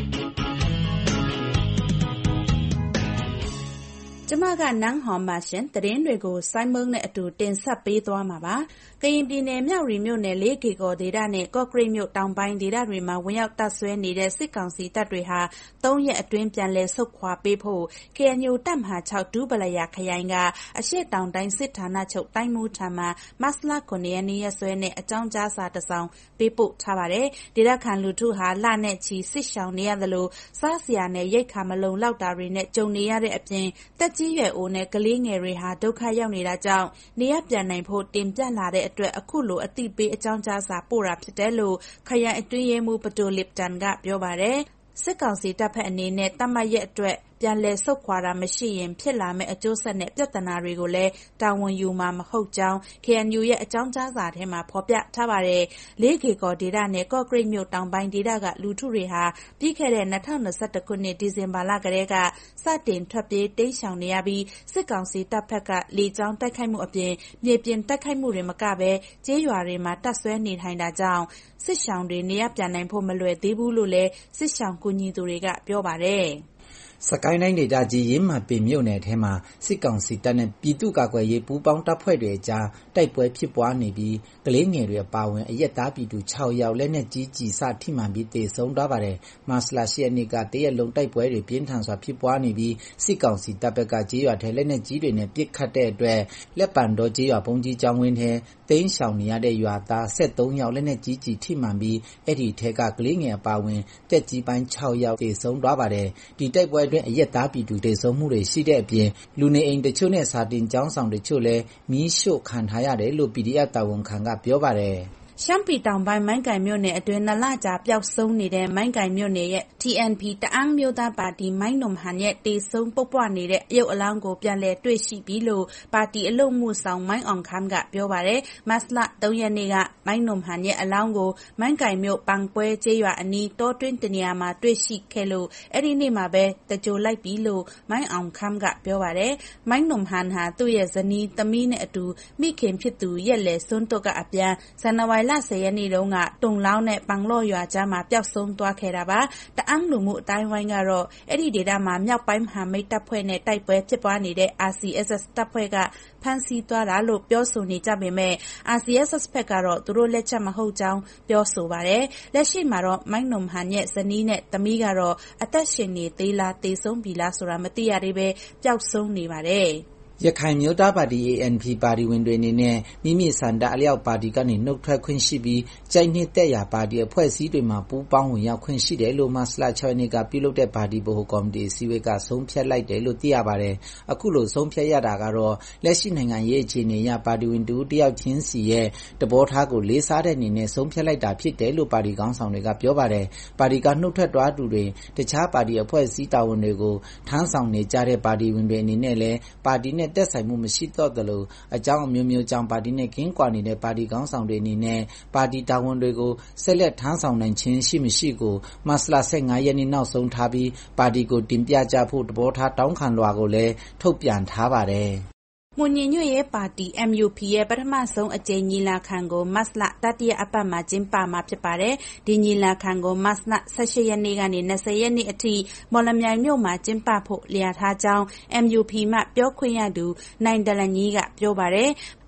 ကျမကနန်းဟော်ပါရှင်သတင်းတွေကိုစိုင်းမုံနဲ့အတူတင်ဆက်ပေးသွားမှာပါကရင်ပြည်နယ်မြဝတီမြို့နယ်လေးကေကောဒေသနဲ့ကော့ကရိတ်မြို့တောင်ပိုင်းဒေသတွေမှာဝင်ရောက်တပ်ဆွဲနေတဲ့စစ်ကောင်စီတပ်တွေဟာသုံးရက်အတွင်းပြန်လည်ဆုတ်ခွာပေးဖို့ ကေအန်ယူ တပ်မဟာ၆ဒူးပလယာခရိုင်ကအရှေ့တောင်တိုင်းစစ်ဌာနချုပ်တိုင်းမှုထံမှာမတ်လခုနှစ်ရက်နေ့ရက်စွဲနဲ့အကြောင်းကြားစာတစ်စောင်ပေးပို့ထားပါတယ်ဒေသခံလူထုဟာလနဲ့ချီစစ်ရှောင်နေရသလိုစားစရာနဲ့ရိတ်ခါမလုံလောက်တာတွေနဲ့ကြုံနေရတဲ့အပြင်တက်ကြီးရွယ်အိုနဲ့ကလေးငယ်တွေဟာဒုက္ခရောက်နေတာကြောင့်နေရပြန်နိုင်ဖို့တင်ပြလာတဲ့အတွက်အခုလိုအသိပေးအကြောင်းကြားစာပို့တာဖြစ်တယ်လို့ခရိုင်အတွင်းရေးမှူးပတိုလစ်တန်ကပြောပါတယ်စစ်ကောင်စီတပ်ဖက်အနေနဲ့တတ်မှတ်ရက်အတွက်ပြန်လည်ဆုတ်ခွာတာမရှိရင်ဖြစ်လာမယ့်အကျိုးဆက်နဲ့ပြဿနာတွေကိုလည်းတာဝန်ယူမှာမဟုတ်ကြောင်း ကေအန်ယူ ရဲ့အကြောင်းကြားစာထဲမှာဖော်ပြထားပါတယ်။လေးကေကောဒေသနဲ့ကော့ကရိတ်မြို့တောင်ပိုင်းဒေသကလူထုတွေဟာပြီးခဲ့တဲ့၂၀၂၁ခုနှစ်ဒီဇင်ဘာလကတည်းကစတင်ထွက်ပြေးတိမ်းရှောင်နေရပြီးစစ်ကောင်စီတပ်ဖက်ကလေကြောင်းတိုက်ခိုက်မှုအပြင်မြေပြင်တိုက်ခိုက်မှုတွေမကဘဲကျေးရွာတွေမှာတပ်ဆွဲနေထိုင်တာကြောင့်စစ်ရှောင်တွေနေရပြန်နိုင်ဖို့မလွယ်သေးဘူးလို့လည်းစစ်ရှောင်ကူညီသူတွေကပြောပါတယ်။စကိုင်းတိုင်းဒေသကြီးရင်းမာပင်မြို့နယ်ထဲမှာစစ်ကောင်စီတပ်နဲ့ပြည်သူ့ကာကွယ်ရေးပူးပေါင်းတပ်ဖွဲ့တွေအကြားတိုက်ပွဲဖြစ်ပွားနေပြီးကလေးငယ်တွေအပါအဝင်အရက်သားပြည်သူ၆ယောက်လက်နက်ကြီးကျည်စထိမှန်ပြီးသေဆုံးသွားပါတယ်။မတ်လ၈ရက်နေ့ကတရက်လုံးတိုက်ပွဲတွေပြင်းထန်စွာဖြစ်ပွားနေပြီးစစ်ကောင်စီတပ်ဘက်ကကျေးရွာထဲလက်နက်ကြီးတွေနဲ့ပစ်ခတ်တဲ့အတွက်လက်ပံတော်ကျေးရွာဘုံကြီးကျောင်းဝင်းထဲတိမ်းရှောင်နေရတဲ့ရွာသား၁၃ယောက်လက်နက်ကြီးကျည်ထိမှန်ပြီးအဲ့ဒီထဲကကလေးငယ်အပါအဝင်တက်ကြီးပိုင်း၆ယောက်သေဆုံးသွားပါတယ်။ဒီတိုက်ပွဲအတွင်းအရက်သားပြည်သူသေဆုံးမှုတွေရှိတဲ့အပြင်လူနေအိမ်တချို့နဲ့စာတင်ကျောင်းဆောင်တချို့လည်းမီးရှို့ခံထားရတယ်လို့ ပီ ဒီ အက်ဖ် တာဝန်ခံကပြောပါတယ်။ရှမ်းပြည်တောင်ပိုင်းမိုင်းကိုင်မြို့နယ်အတွင်းနလကြာပျောက်ဆုံးနေတဲ့မိုင်းကိုင်မြို့နယ်ရဲ့ တီ အန် ပီ တအန်းမျိုးသားပါတီမိုင်းနုံဟန်ရဲ့တေဆုံးပုတ်ပွနေတဲ့အယုတ်အလောင်းကိုပြန်လည်တွေ့ရှိပြီလို့ပါတီအလို့မှုဆောင်မိုင်းအောင်ခမ်းကပြောပါတယ်မတ်လ၃ရက်နေ့ကမိုင်းနုံဟန်ရဲ့အလောင်းကိုမိုင်းကိုင်မြို့ပန်ပွဲကျေးရွာအနီးတောတွင်းတနေရာမှာတွေ့ရှိခဲ့လို့အဲ့ဒီနေ့မှာပဲတကြိုလိုက်ပြီလို့မိုင်းအောင်ခမ်းကပြောပါတယ်မိုင်းနုံဟန်ဟာသူ့ရဲ့ဇနီးသမီးနဲ့အတူမိခင်ဖြစ်သူရက်လေစွန်းတုတ်ကအပြန်ဇန်နဝါရီလ၁၀ရက်နေ့တုန်းကတုံလောင်းနဲ့ပန်လော့ရွာကြားမှာပျောက်ဆုံးသွားခဲ့တာပါတအန်းလူမှုအတိုင်းဝိုင်းကတော့အဲ့ဒီဒေသမှာမြောက်ပိုင်းမဟာမိတ်တပ်ဖွဲ့နဲ့တိုက်ပွဲဖြစ်ပွားနေတဲ့ အာစီအက်စ်အက်စ် တပ်ဖွဲ့ကဖမ်းဆီးသွားတာလို့ပြောဆိုနေကြပေမဲ့ အာစီအက်စ်အက်စ် ဘက်ကတော့သူတို့လက်ချက်မဟုတ်ကြောင်းပြောဆိုပါတယ်လက်ရှိမှာတော့မိုင်းနုံဟန်ရဲ့ဇနီးနဲ့သမီးကတော့အသက်ရှင်နေသေးလားသေဆုံးပြီလားဆိုတာမသိရသေးပဲပျောက်ဆုံးနေပါတယ်ရခိုင်မျိုးသားပါတီ အေ အန် ပီ ပါတီဝင်တွေအနေနဲ့မိမိစန္ဒအလျောက်ပါတီကနေနှုတ်ထွက်ခွင့်ရှိပြီးကြိုက်နှစ်သက်ရာပါတီအဖွဲ့အစည်းတွေမှာပူးပေါင်းဝင်ရောက်ခွင့်ရှိတယ်လို့မတ်လ၆ရက်နေ့ကပြုလုပ်တဲ့ပါတီဗဟိုကော်မတီအစည်းအဝေးကဆုံးဖြတ်လိုက်တယ်လို့သိရပါတယ်။အခုလိုဆုံးဖြတ်ရတာကတော့လက်ရှိနိုင်ငံရေးအခြေအနေအရပါတီဝင်တူတယောက်ချင်းစီရဲ့တဘောထားကိုလေးစားတဲ့အနေနဲ့ဆုံးဖြတ်လိုက်တာဖြစ်တယ်လို့ပါတီခေါင်းဆောင်တွေကပြောပါတယ်။ပါတီကနှုတ်ထွက်သွားသူတွေတခြားပါတီအဖွဲ့အစည်းတာဝန်တွေကိုထမ်းဆောင်နေကြတဲ့ပါတီဝင်တွေအနေနဲ့လည်းပါတီနဲ့သက်ဆိုင်မှုမရှိတော့သလိုအကြောင်းအမျိုးမျိုးကြောင့်ပါတီနဲ့ကင်းကွာနေတဲ့ပါတီခေါင်းဆောင်တွေအနေနဲ့ပါတီတာဝန်တွေကိုဆက်လက်ထမ်းဆောင်နိုင်ခြင်းရှိမရှိကိုမတ်လ၁၅ရက်နေ့နောက်ဆုံးထားပြီးပါတီကိုတင်ပြကြဖို့တဘောထားတောင်းခံလွှာကိုလည်းထုတ်ပြန်ထားပါတယ်မွန်ညီညွတ်ရေးပါတီ အမ် ယူ ပီ ရဲ့ပထမဆုံးအကြိမ်ညီလာခံကိုမတ်လတတိယအပတ်မှာကျင်းပမှာဖြစ်ပါတယ်။ဒီညီလာခံကိုမတ်လ၁၈ရက်နေ့ကနေ၂၀ရက်နေ့အထိမော်လမြိုင်မြို့မှာကျင်းပဖို့လျာထားကြောင်း အမ် ယူ ပီ မှပြောခွင့်ရသူနိုင်ဒလန်ကြီးကပြောပါတယ်။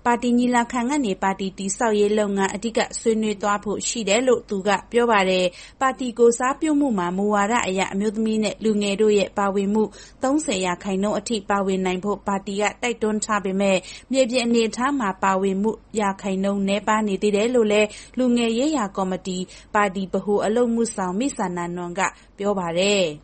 ပါတီညီလာခံကနေပါတီတည်ဆောက်ရေးလုပ်ငန်းအဓိကဆွေးနွေးသွားဖို့ရှိတယ်လို့သူကပြောပါတယ်။ပါတီကိုစားပြုမှုမှာမူဝါဒအရအမျိုးသမီးနဲ့လူငယ်တို့ရဲ့ပါဝင်မှုသုံးဆယ်ရာခိုင်နှုန်းအထိပါဝင်နိုင်ဖို့ပါတီကတိုက်တွန်းထားပေမဲ့မြေပြင်အနေအထားမှာပါဝင်မှုရာခိုင်နှုန်းနည်းပါးနေသေးတယ်လို့လည်းလူငယ်ရေးရာကော်မတီပါတီဗဟိုအလုပ်မှုဆောင်မိဆန္ဒနွန်ကပြောပါတယ်။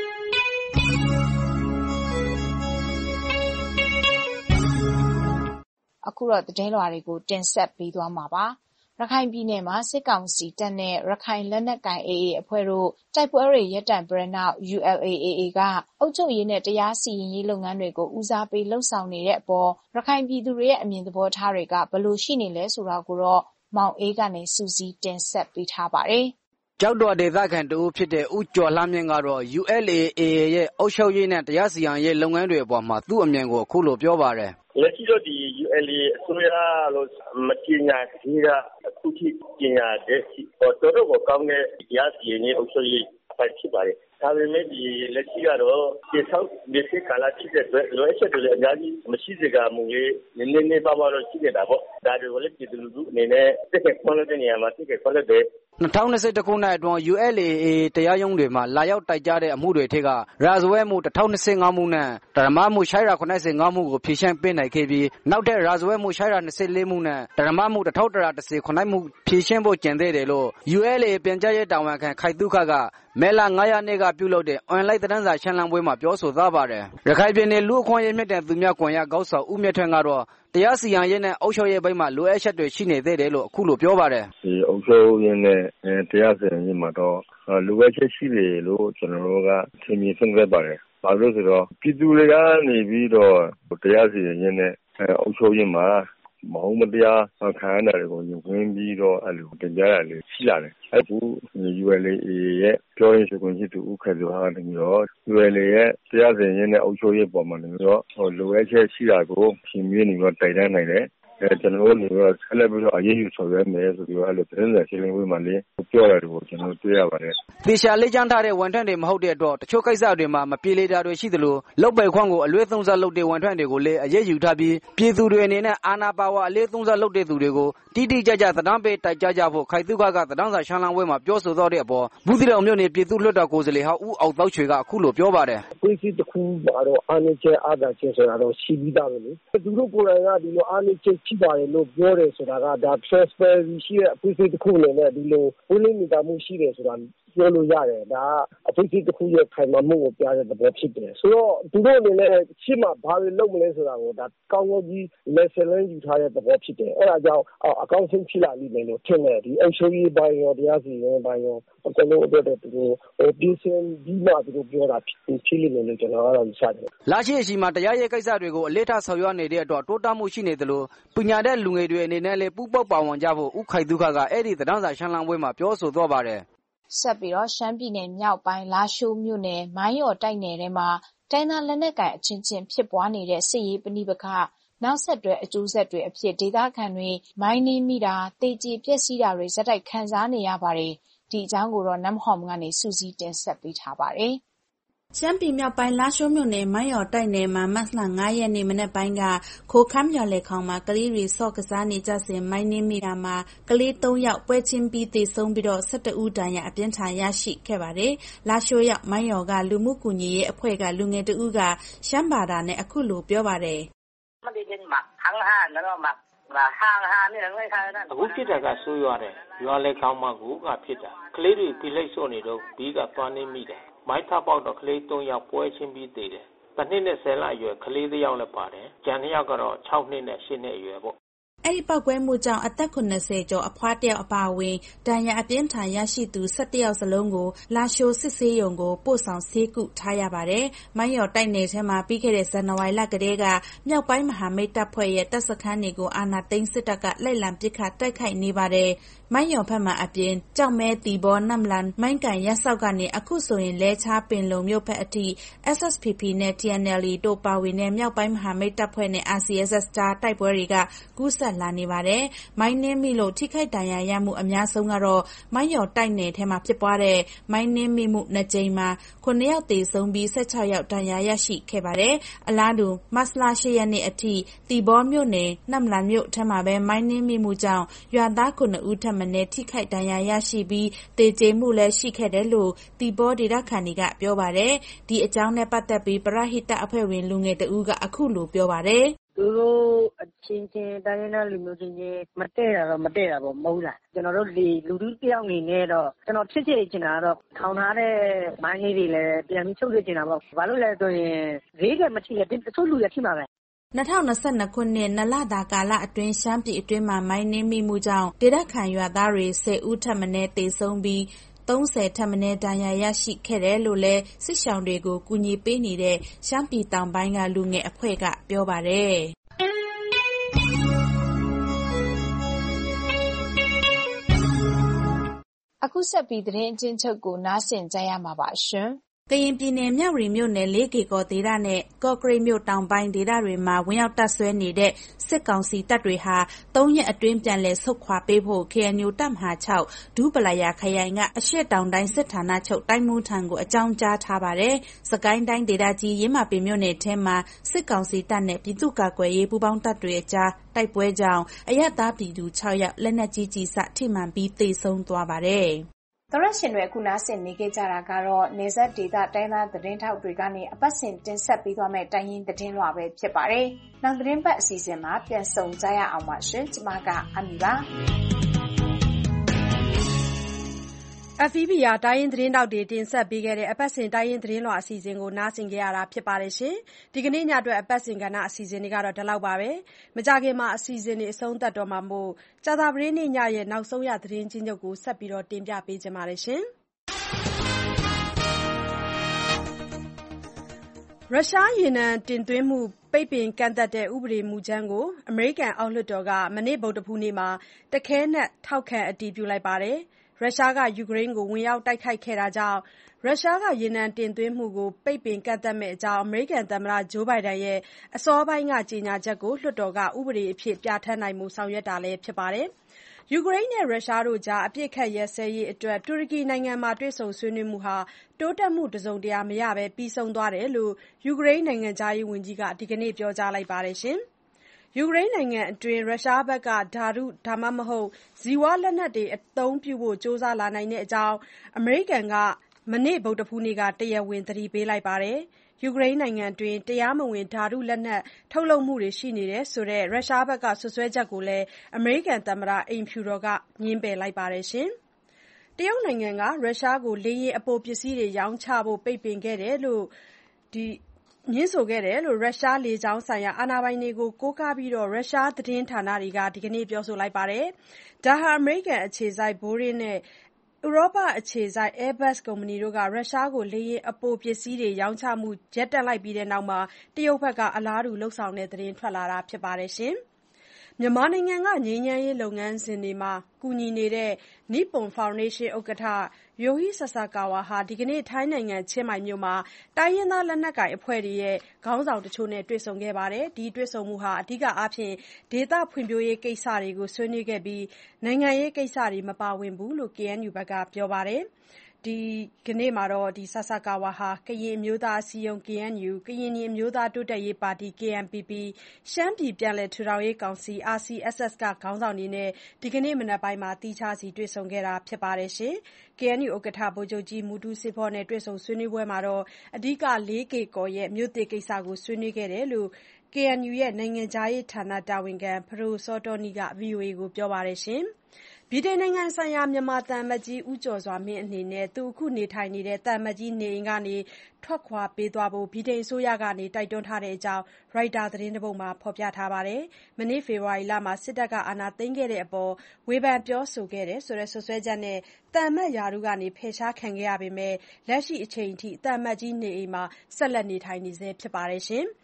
အခုတော့သတင်းလွှာတွေကိုတင်ဆက်ပေးသွားမှာပါ။ရခိုင်ပြည်နယ်မှာစစ်ကောင်စီတပ်နဲ့ရခိုင်လက်နက်ကိုင် အေအေ အဖွဲ့တို့တိုက်ပွဲတွေရပ်တန့်ပြီးနောက် ယူ အယ် အေ အေ အေ ကအုပ်ချုပ်ရေးနဲ့တရားစီရင်ရေးလုပ်ငန်းတွေကိုဦးစားပေးလှုပ်ဆောင်နေတဲ့အပေါ်ရခိုင်ပြည်သူတွေရဲ့အမြင်သဘောထားတွေကဘယ်လိုရှိနေလဲဆိုတာကိုတော့မောင်အေးကနေစူးစီးတင်ဆက်ပေးထားပါတယ်။ကျောက်တော်ဒေသခံတဦးဖြစ်တဲ့ဦးကျော်လှမြင့်ကတော့ ယူ အယ် အေ အေ ရဲ့အုပ်ချုပ်ရေးနဲ့တရားစီရင်ရေးလုပ်ငန်းတွေအပေါ်မှာသူ့အမြင်ကိုအခုလိုပြောပါတယ်။လက်ရှိတော့ဒီ ယူ အယ် အေ အစိုးရလို့မကြေညာသေးတာအခုထိကြေညာတဲ့တော်တော်ကိုကောင်းတဲ့တရားစီရင်ရေးအုပ်ချုပ်ရေးအပိုင်းဖြစ်ပါတယ်။ဒါပေမဲ့ဒီလက်ရှိကတော့ဒီဆောက်ဒီစစ်ကာလဖြစ်တဲ့အတွက်လိုအပ်ချက်တွေအများကြီးမရှိစေကမူလေးနည်းနည်းပါးပါးတော့ရှိနေတာပေါ့။ဒါတွေကိုလည်းပြည်သူလူထုအနေနဲ့သိခဲ့ခွင့်တဲ့နေရာမှာသိခဲ့ခွင့်တဲ့၂၀၂၁ခုနှစ်အတွင်း ယူ အယ် အေ အေ တရားရုံးတွေမှာလာရောက်တိုက်ကြားတဲ့အမှုတွေထက်ကရာဇဝတ်မှု၁၀၂၅မှုနဲ့ဓမ္မမှု၆၇၅မှုကိုဖြေရှင်းပေးနိုင်ခဲ့ပြီးနောက်ထပ်ရာဇဝတ်မှု၆၂၄မှုနဲ့ဓမ္မမှု၁၁၁၇မှုဖြေရှင်းဖို့ကျန်သေးတယ်လို့ ယူ အယ် အေ ပြန်ကြားရေးတာဝန်ခံခိုင်သုခကမေလ၅ရက်နေ့ကပြုလုပ်တဲ့အွန်လိုင်းသတင်းစာရှင်းလင်းပွဲမှာပြောဆိုသွားပါတယ်။ရခိုင်ပြည်နယ်လူ့အခွင့်အရေးမြင့်တဲ့သူများကွန်ရက်ခေါင်းဆောင်ဦးမြတ်ထွန်းကတော့တရားစီရင်ရေးနဲ့အုပ်ချုပ်ရေးပိုင်းမှာလိုအပ်ချက်တွေရှိနေသေးတယ်လို့အခုလိုပြောပါတယ်။ဒီအုပ်ချုပ်ရေးနဲ့တရားစီရင်ရေးမှာတော့လိုအပ်ချက်ရှိတယ်လို့ကျွန်တော်တို့ကထင်မြင်ဆုံးဖြတ်ပါတယ်။ဘာလို့ဆိုတော့ပြည်သူတွေကနေပြီးတော့တရားစီရင်ရေးနဲ့အုပ်ချုပ်ရေးမှာမဟုတ်မတရားခံရတာတွေကိုညှိနှိုင်းပြီးတော့အဲ့လိုတင်ပြရလေရှိလာတယ်။အခု ယူ အယ် အေ ရဲ့ပြောရေးဆိုခွင့်ရှိသူဦးခိုင်သူဟာတကယ်တော့ ယူ အယ် အေ ရဲ့တရားစီရင်ရေးနဲ့အုပ်ချုပ်ရေးပေါ်မှာတကယ်တော့လိုအပ်ချက်ရှိတာကိုရှင်းပြနေတော့တိုက်တန်းနိုင်တယ်။အဲကျွန်တော်တို့ကတော့ဆက်လက်ပြီးတော့အရေးယူဆောင်ရွက်မယ်ဆိုပြီးတော့အဲ့လိုသတင်းစာရှင်းလင်းပွဲမှာလည်းပြောရတယ်ကိုကျွန်တော်တွေ့ရပါတယ်။တေချာလေးချမ်းထားတဲ့ဝန်ထမ်းတွေမဟုတ်တဲ့အတွက်တချို့ကိစ္စတွေမှာမပြေလည်တာတွေရှိသလိုလုပ်ပိုင်ခွင့်ကိုအလွဲသုံးစားလုပ်တဲ့ဝန်ထမ်းတွေကိုလည်းအရေးယူထားပြီးပြည်သူတွေအနေနဲ့အာဏာပါဝါအလွဲသုံးစားလုပ်တဲ့သူတွေကိုတိတိကျကျသတင်းပေးတိုက်ကြားကြဖို့ခိုင်သုခကသတင်းစာရှင်းလင်းပွဲမှာပြောဆိုသွားတဲ့အပေါ်ဘူးသီးတောင်မြို့နယ်ပြည်သူ့လွှတ်တော်ကိုယ်စားလှယ်ဟောင်းဦးအောင်သောက်ချွေကအခုလိုပြောပါတယ်။ပြည်စီတစ်ခုကတော့အာဏာကျအာဏာကျဆိုတာတော့ရှိပြီးသားပဲလေ။သူတို့ကိုယ်တိုင်ကဒီလိုအာဏာကျဖြစ်ပါတယ်လို့ပြောတယ်ဆိုတာကဒါ transparency ရှိတဲ့အပြည်စီတစ်ခုအနေနဲ့ဒီလိုဝိနည်းမိတာမှုရှိတယ်ဆိုတာပြောလို့ရတယ်ဒါအပြည်စီတစ်ခုရဲ့ခိုင်မာမှုကိုပြတဲ့သဘောဖြစ်တယ်ဆိုတော့သူတို့အနေနဲ့ရှင်းမှာဘာတွေလုပ်မလဲဆိုတာကိုဒါကောင်းကောင်းကြီး lesson learn ယူထားတဲ့သဘောဖြစ်တယ်အဲ့ဒါကြောင့်အကောင့်ဆုံးဖြစ်လာလိမ့်မယ်လို့ထင်တယ်ဒီအရှိုးကြီးပိုင်းရောတရားစီရင်ပိုင်းရောအကုန်လုံးအတွက်တူတူဟိုဒီစင်ဒီမှာသူတို့ပြောတာဖြစ်လိမ့်မယ်လို့ကျွန်တော်ကတော့ယူဆတယ်လာရှိအရှိမှာတရားရေးကိစ္စတွေကိုအလေးထားဆောင်ရွက်နေတဲ့အတွက်တိုးတက်မှုရှိနေတယ်လို့ပညာတဲ့လူငယ်တွေအနေနဲ့လည်းပူးပေါင်းပါဝင်ကြဖို့ဥခိုင်ဒုက္ခကအဲ့ဒီသတင်းစာရှင်းလင်းပွဲမှာပြောဆိုသွားပါတယ်ဆက်ပြီးတော့ရှမ်းပြည်နယ်မြောက်ပိုင်းလာရှိုးမြို့နယ်မိုင်းရော်တိုက်နယ်ထဲမှာတိုင်းသားလက်နက်ကိုင်အချင်းချင်းဖြစ်ပွားနေတဲ့စစ်ရေးပဋိပက္ခနောက်ဆက်တွဲအကျိုးဆက်တွေအဖြစ်ဒေသခံတွေမိုင်းနေမိတာတေးကြီးပျက်စီးတာတွေဇက်တိုက်ခံစားနေရပါတယ်ဒီအကြောင်းကိုတော့နမ်ဟော်မ်ကနေစူးစီးတင်ဆက်ပေးထားပါတယ်ရှမ်းပြည်မြောက်ပိုင်းလာရှိုးမြို့နယ်မိုင်းရော်တိုက်နယ်မှာမတ်လ၅ရက်နေ့မနက်ပိုင်းကခိုခမ်းမြော်လေခေါင်မှာကလေးတွေဆော့ကစားနေကြစဉ်မိုင်းနင်းမိတာမှာကလေး၃ယောက်ပွဲချင်းပြီးသေဆုံးပြီးတော့၁၁ဦးဒဏ်ရာအပြင်းထန်ရရှိခဲ့ပါတယ်။လာရှိုးရောက်မိုင်းရော်ကလူမှုကူညီရေးအဖွဲ့ကလူငယ်တဦးကရှမ်းဘာသာနဲ့အခုလိုပြောပါတယ်။မဒီကမှာခန်းဟာနော်မှာဟာဟာနေငွေခါရအခုဖြစ်တာကဆိုးရတယ်ရွာလေခေါင်မှာကိုကဖြစ်တာကလေးတွေဖိလိုက်စော့နေတော့ဘီးကသွားနေမိတယ်မိုင်းထပေါက်တော့ကလေး၃ယောက်ပွဲချင်းပြီးသေးတယ်။တစ်နှစ်နဲ့ဆယ်လအရွယ်ကလေးတစ်ယောက်လည်းပါတယ်။ကျန်နှစ်ယောက်ကတော့၆နှစ်နဲ့၈နှစ်အရွယ်ပေါ့။အဲ့ဒီပောက်ကွဲမှုကြောင့်အသက်၇၀ကျော်အဖွားတယောက်အပါအဝင်ဒဏ်ရာအပြင်းထန်ရရှိသူ၁၁ယောက်စလုံးကိုလာရှိုးစစ်ဆေးရုံကိုပို့ဆောင်ဆေးကုထားရပါတယ်။မိုင်းရော်တိုက်နယ်ထဲမှာပြီးခဲ့တဲ့ဇန်နဝါရီလကတည်းကမြောက်ပိုင်းမဟာမိတ်တပ်ဖွဲ့ရဲ့တပ်စခန်းတွေကိုအာဏာသိမ်းစစ်တပ်ကလိုက်လံပစ်ခတ်တိုက်ခိုက်နေပါတယ်။မိုင်းယော်ဖက်မှာအပြင်ကြောက်မဲတီဘောနမ်လန်မိုင်းကန်ရက်ဆောက်ကနေအခုဆိုရင်လဲချားပင်လုံမြို့ဖက်အထိ S S P P နဲ့ T N L A တို့ပါဝင်တဲ့မြောက်ပိုင်းမဟာမိတ်တပ်ဖွဲ့နဲ့ R C S S ကြားတိုက်ပွဲတွေကကူးစက်လာနေပါတယ်။မိုင်းနင်းမိလို့ထိခိုက်ဒဏ်ရာရမှုအများဆုံးကတော့မိုင်းယော်တိုက်နယ်ထဲမှာဖြစ်ပွားတဲ့မိုင်းနင်းမိမှုနှစ်ကြိမ်မှာခုနှစ်ယောက်သေဆုံးပြီး၁၆ယောက်ဒဏ်ရာရရှိခဲ့ပါတယ်။အလားတူမတ်လ၈ရက်နေ့အထိတီဘောမြို့နယ်နမ်လန်မြို့ထဲမှာပဲမိုင်းနင်းမိမှုကြောင့်ရွာသားခုနှစ်ဦးထက်မနည်းထိခိုက်ဒဏ်ရာရရှိပြီးသေကျေမှုလည်းရှိခဲ့တယ်လို့တီဘောဒေသခံတွေကပြောပါတယ်။ဒီအကြောင်းနဲ့ပတ်သက်ပြီးပရဟိတအဖွဲ့ဝင်လူငယ်တဦးကအခုလိုပြောပါတယ်။သူတို့အချင်းချင်းတိုင်းရင်းသားလူမျိုးချင်းချင်းမတည့်တာတော့မတည့်တာပေါ့မဟုတ်လားကျွန်တော်တို့လေလူလူတယောက်အနေနဲ့တော့ကျွန်တော်ဖြစ်ဖြစ်ချင်တာတော့ထောင်ထားတဲ့မိုင်းလေးတွေလည်းပြန်ပြီးချုပ်ရချင်တာပေါ့ဘာလို့လဲဆိုရင်ဈေးကမထိရတချို့လူရထိမှာပဲ၂၀၂၂ခုနှစ်နလတာကာလအတွင်းရှမ်းပြည်အတွင်းမှာမိုင်းနင်းမိမှုကြောင့်ဒေသခံရွာသားတွေ၁၀ဦးထက်မနည်းသေဆုံးပြီးသုံးဆယ်ထက်မနည်းဒဏ်ရာရရှိခဲ့တယ်လို့လည်းစစ်ရှောင်တွေကိုကူညီပေးနေတဲ့ရှမ်းပြည်တောင်ပိုင်းကလူငယ်အဖွဲ့ကပြောပါတယ်အခုဆက်ပြီးသတင်းအချင်းချုပ်ကိုနားဆင်ကြရမှာပါရှင်ကရင်ပြည်နယ်မြဝတီမြို့နယ်လေးကေကော်ဒေသနဲ့ကော့ကရိတ်မြို့တောင်ပိုင်းဒေသတွေမှာဝင်ရောက်တပ်ဆွဲနေတဲ့စစ်ကောင်စီတပ်တွေဟာသုံးရက်အတွင်းပြန်လည်ဆုတ်ခွာပေးဖို့ K N U တပ်မဟာ၆ဒူးပလာယာခရိုင်ကအရှေ့တောင်တိုင်းစစ်ဌာနချုပ်တိုင်းမှူးထံကိုအကြောင်းကြားထားပါတယ်။စကိုင်းတိုင်းဒေသကြီးရင်းမာပင်မြို့နယ်ထဲမှာစစ်ကောင်စီတပ်နဲ့ပြည်သူ့ကာကွယ်ရေးပူးပေါင်းတပ်တွေအကြားတိုက်ပွဲကြောင့်အရပ်သားပြည်သူ၆ယောက်လက်နက်ကြီးကျည်စထိမှန်ပြီးသေဆုံးသွားပါတယ်။သောရရှင်တွေအခုနားဆင်နေကြကြတာကတော့နေဆက်ဒေတာတိုင်းသားသတင်းထောက်တွေကနေအပတ်စဉ်တင်ဆက်ပေးသွားမယ့်တိုင်းရင်းသတင်းလွှာပဲဖြစ်ပါတယ်။နောက်သတင်းပတ်အစီအစဉ်မှာပြန်ဆုံကြရအောင်ပါရှင်။ကျွန်မကအမီပါ။ F B I တိုင်းရင်းသတင်းတောက်တွေတင်ဆက်ပေးခဲ့တဲ့အပတ်စဉ်တိုင်းရင်းသတင်းလွှာအစီအစဉ်ကိုနားဆင်ကြရတာဖြစ်ပါတယ်ရှင်။ဒီကနေ့ညအတွက်အပတ်စဉ်ကဏ္ဍအစီအစဉ်တွေကတော့ဒီလောက်ပါပဲ။မကြခင်မှာအစီအစဉ်တွေအဆုံးသတ်တော့မှာမို့ကြာသပတေးနေ့ညရဲ့နောက်ဆုံးရသတင်းချင်းချုပ်ကိုဆက်ပြီးတော့တင်ပြပေးကြပါမယ်ရှင်။ရုရှားရေနံတင်သွင်းမှုပိတ်ပင်ကန့်သတ်တဲ့ဥပဒေမူကြမ်းကိုအမေရိကန်အောက်လွှတ်တော်ကမနေ့ဗုဒ္ဓဟူးနေ့မှာတခဲနက်ထောက်ခံအတည်ပြုလိုက်ပါတယ်။ရုရှားကယူကရိန်းကိုဝင်ရောက်တိုက်ခိုက်ခဲ့တာကြောင့်ရုရှားကရေနံတင်သွင်းမှုကိုပိတ်ပင်ကန့်သတ်မယ့်အကြောင်းအမေရိကန်သမ္မတဂျိုးဘိုင်ဒန်ရဲ့အစောပိုင်းကကြေညာချက်ကိုလွှတ်တော်ကဥပဒေအဖြစ်ပြဌာန်းနိုင်မှုဆောင်ရွက်တာလည်းဖြစ်ပါတယ်။ယူကရိန်းနဲ့ရုရှားတို့ကြားအပစ်အခတ်ရပ်စဲရေးအတွက်တူရကီနိုင်ငံမှာတွေ့ဆုံဆွေးနွေးမှုဟာတိုးတက်မှုတစုံတရာမရဘဲပြီးဆုံးသွားတယ်လို့ယူကရိန်းနိုင်ငံခြားရေးဝန်ကြီးကဒီကနေ့ပြောကြားလိုက်ပါတယ်။ယူကရိန်းနိုင်ငံအတွင်းရုရှားဘက်ကဓာတုဒါမှမဟုတ်ဇီဝလက်နက်တွေအသုံးပြုဖို့ကြိုးစားလာနိုင်တဲ့အကြောင်းအမေရိကန်ကမနေ့ဗုဒ္ဓဟူးနေ့ကတရားဝင်သတိပေးလိုက်ပါတယ်။ယူကရိန်းနိုင်ငံတွင်းတရားမဝင်ဓာတုလက်နက်ထုတ်လုပ်မှုတွေရှိနေတယ်ဆိုတဲ့ရုရှားဘက်ကစွပ်စွဲချက်ကိုလည်းအမေရိကန်သမ္မတအိမ်ဖြူတော်ကငြင်းပယ်လိုက်ပါတယ်။တရုတ်နိုင်ငံကရုရှားကိုလေယာဉ်အပိုပစ္စည်းတွေရောင်းချဖို့ပိတ်ပင်ခဲ့တယ်လို့ငြင်းဆိုခဲ့တယ်လို့ရုရှားလေကြောင်းဆိုင်ရာအာဏာပိုင်တွေကိုကိုးကားပြီးရုရှားသတင်းဌာနတွေကဒီကနေ့ပြောဆိုလိုက်ပါတယ်။ဒါဟာအမေရိကန်အခြေစိုက် Boeing နဲ့ဥရောပအခြေစိုက် Airbus ကုမ္ပဏီတို့ကရုရှားကိုလေယာဉ်အပိုပစ္စည်းတွေရောင်းချမှုရပ်တန့်လိုက်ပြီးတဲ့နောက်မှာတရုတ်ဘက်ကအလားတူလုပ်ဆောင်တဲ့သတင်းထွက်လာတာဖြစ်ပါတယ်။မြန်မာနိုင်ငံကငြိမ်းချမ်းရေးလုပ်ငန်းစဉ်တွေမှာကူညီနေတဲ့ Nippon Foundation ဥက္ကဋ္ဌ Yohei Sasakawa ဟာဒီကနေ့ထိုင်းနိုင်ငံချင်းမိုင်မြို့မှာတိုင်းရင်းသားလက်နက်ကိုင်အဖွဲ့တွေရဲ့ခေါင်းဆောင်တချို့နဲ့တွေ့ဆုံခဲ့ပါတယ်။ဒီတွေ့ဆုံမှုဟာအဓိကအားဖြင့်ဒေသဖွံ့ဖြိုးရေးကိစ္စတွေကိုဆွေးနွေးခဲ့ပြီးနိုင်ငံရေးကိစ္စတွေမပါဝင်ဘူးလို့ K N U ဘက်ကပြောပါတယ်။ဒီကနေ့မှာတော့ဒီ Sasakawa ဟာကရင်အမျိုးသားအစည်းအရုံး K N U ကရင်နီအမျိုးသားတိုးတက်ရေးပါတီ K N P P ရှမ်းပြည်ပြန်လည်ထူထောင်ရေးကောင်စီ R C S S ကခေါင်းဆောင်တွေနဲ့ဒီကနေ့မနက်ပိုင်းမှာသီးခြားစီတွေ့ဆုံခဲ့တာဖြစ်ပါတယ်။ K N U ဥက္ကဋ္ဌဗိုလ်ချုပ်ကြီးမူတူးစေးဖောနဲ့တွေ့ဆုံဆွေးနွေးပွဲမှာအဓိကလေးကေ့ကော်ရဲ့မြို့သစ်ကိစ္စကိုဆွေးနွေးခဲ့တယ်လို့ K N U ရဲ့နိုင်ငံခြားရေးဌာနတာဝန်ခံဖဒိုစောတောနီးက ဗွီအိုအေကိုပြောပါတယ်။ဗြိတိန်နိုင်ငံဆိုင်ရာမြန်မာသံအမတ်ကြီးဦးကျော်စွာမင်းအနေနဲ့သူအခုနေထိုင်နေတဲ့သံအမတ်ကြီးနေအိမ်ကနေထွက်ခွာပေးသွားဖို့ဗြိတိန်အစိုးရကတိုက်တွန်းထားတဲ့အကြောင်းရိုက်တာသတင်းတပုဒ်မှာဖော်ပြထားပါတယ်။မနေ့ဖေဖော်ဝါရီလမှာစစ်တပ်ကအာဏာသိမ်းခဲ့တဲ့အပေါ်ဝေဖန်ပြောဆိုခဲ့တယ်ဆိုတဲ့စွပ်စွဲချက်နဲ့သံအမတ်ရာထူးကနေဖယ်ရှားခံခဲ့ရပေမဲ့လက်ရှိအချိန်ထိသံအမတ်ကြီးနေအိမ်မှာဆက်လက်နေထိုင်နေဆဲဖြစ်ပါတယ်။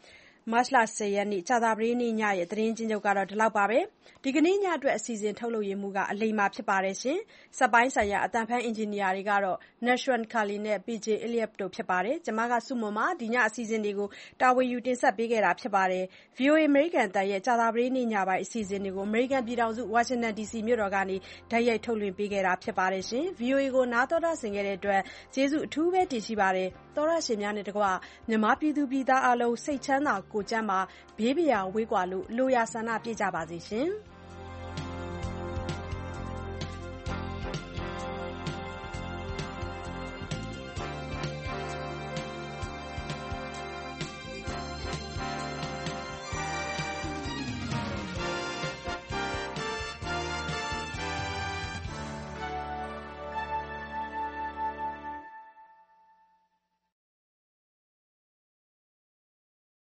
မတ်လဆယ်ရက်နေ့ကြာသပတေးနေ့ညရဲ့သတင်းချင်းချုပ်ကတော့ဒီလောက်ပါပဲဒီကနေ့ညအတွက်အစီအစဉ်ထုတ်လုပ်ရမှုကအလိမ္မာဖြစ်ပါတယ်ရှင်စက်ပိုင်းဆိုင်ရာအတန်ဖန်အင်ဂျင်နီယာတွေကတော့ Nashwan Kali နဲ့ ပီ ဂျေ Elliot တို့ဖြစ်ပါတယ်ကျွန်မကစုမွန်ပါဒီညအစီအစဉ်တွေကိုတာဝန်ယူတင်ဆက်ပေးခဲ့တာဖြစ်ပါတယ် ဗွီအိုအေ American တန်ရဲ့ကြာသပတေးနေ့ညပိုင်းအစီအစဉ်တွေကို American ပြည်ထောင်စု Washington ဒီ စီ မြို့တော်ကနေဓာတ်ရိုက်ထုတ်လွှင့်ပေးခဲ့တာဖြစ်ပါတယ်ရှင် ဗွီအိုအေ ကိုနားတော်တာဆင်ခဲ့တဲ့အတွက်ကျေးဇူးအထူးပဲတင်ရှိပါတယ်တော်ရရှင်များနဲ့တကွမြန်မာပြည်သူပြည်သားအလုံးစိတ်ချမ်းသာကိုယ်ကျန်းမာဘေးပရာဝေးကွာလို့လိုရာဆန္ဒပြကြပါစေရှင်။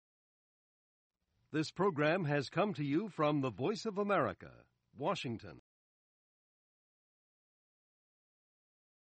This program has come to you from the Voice of America, Washington.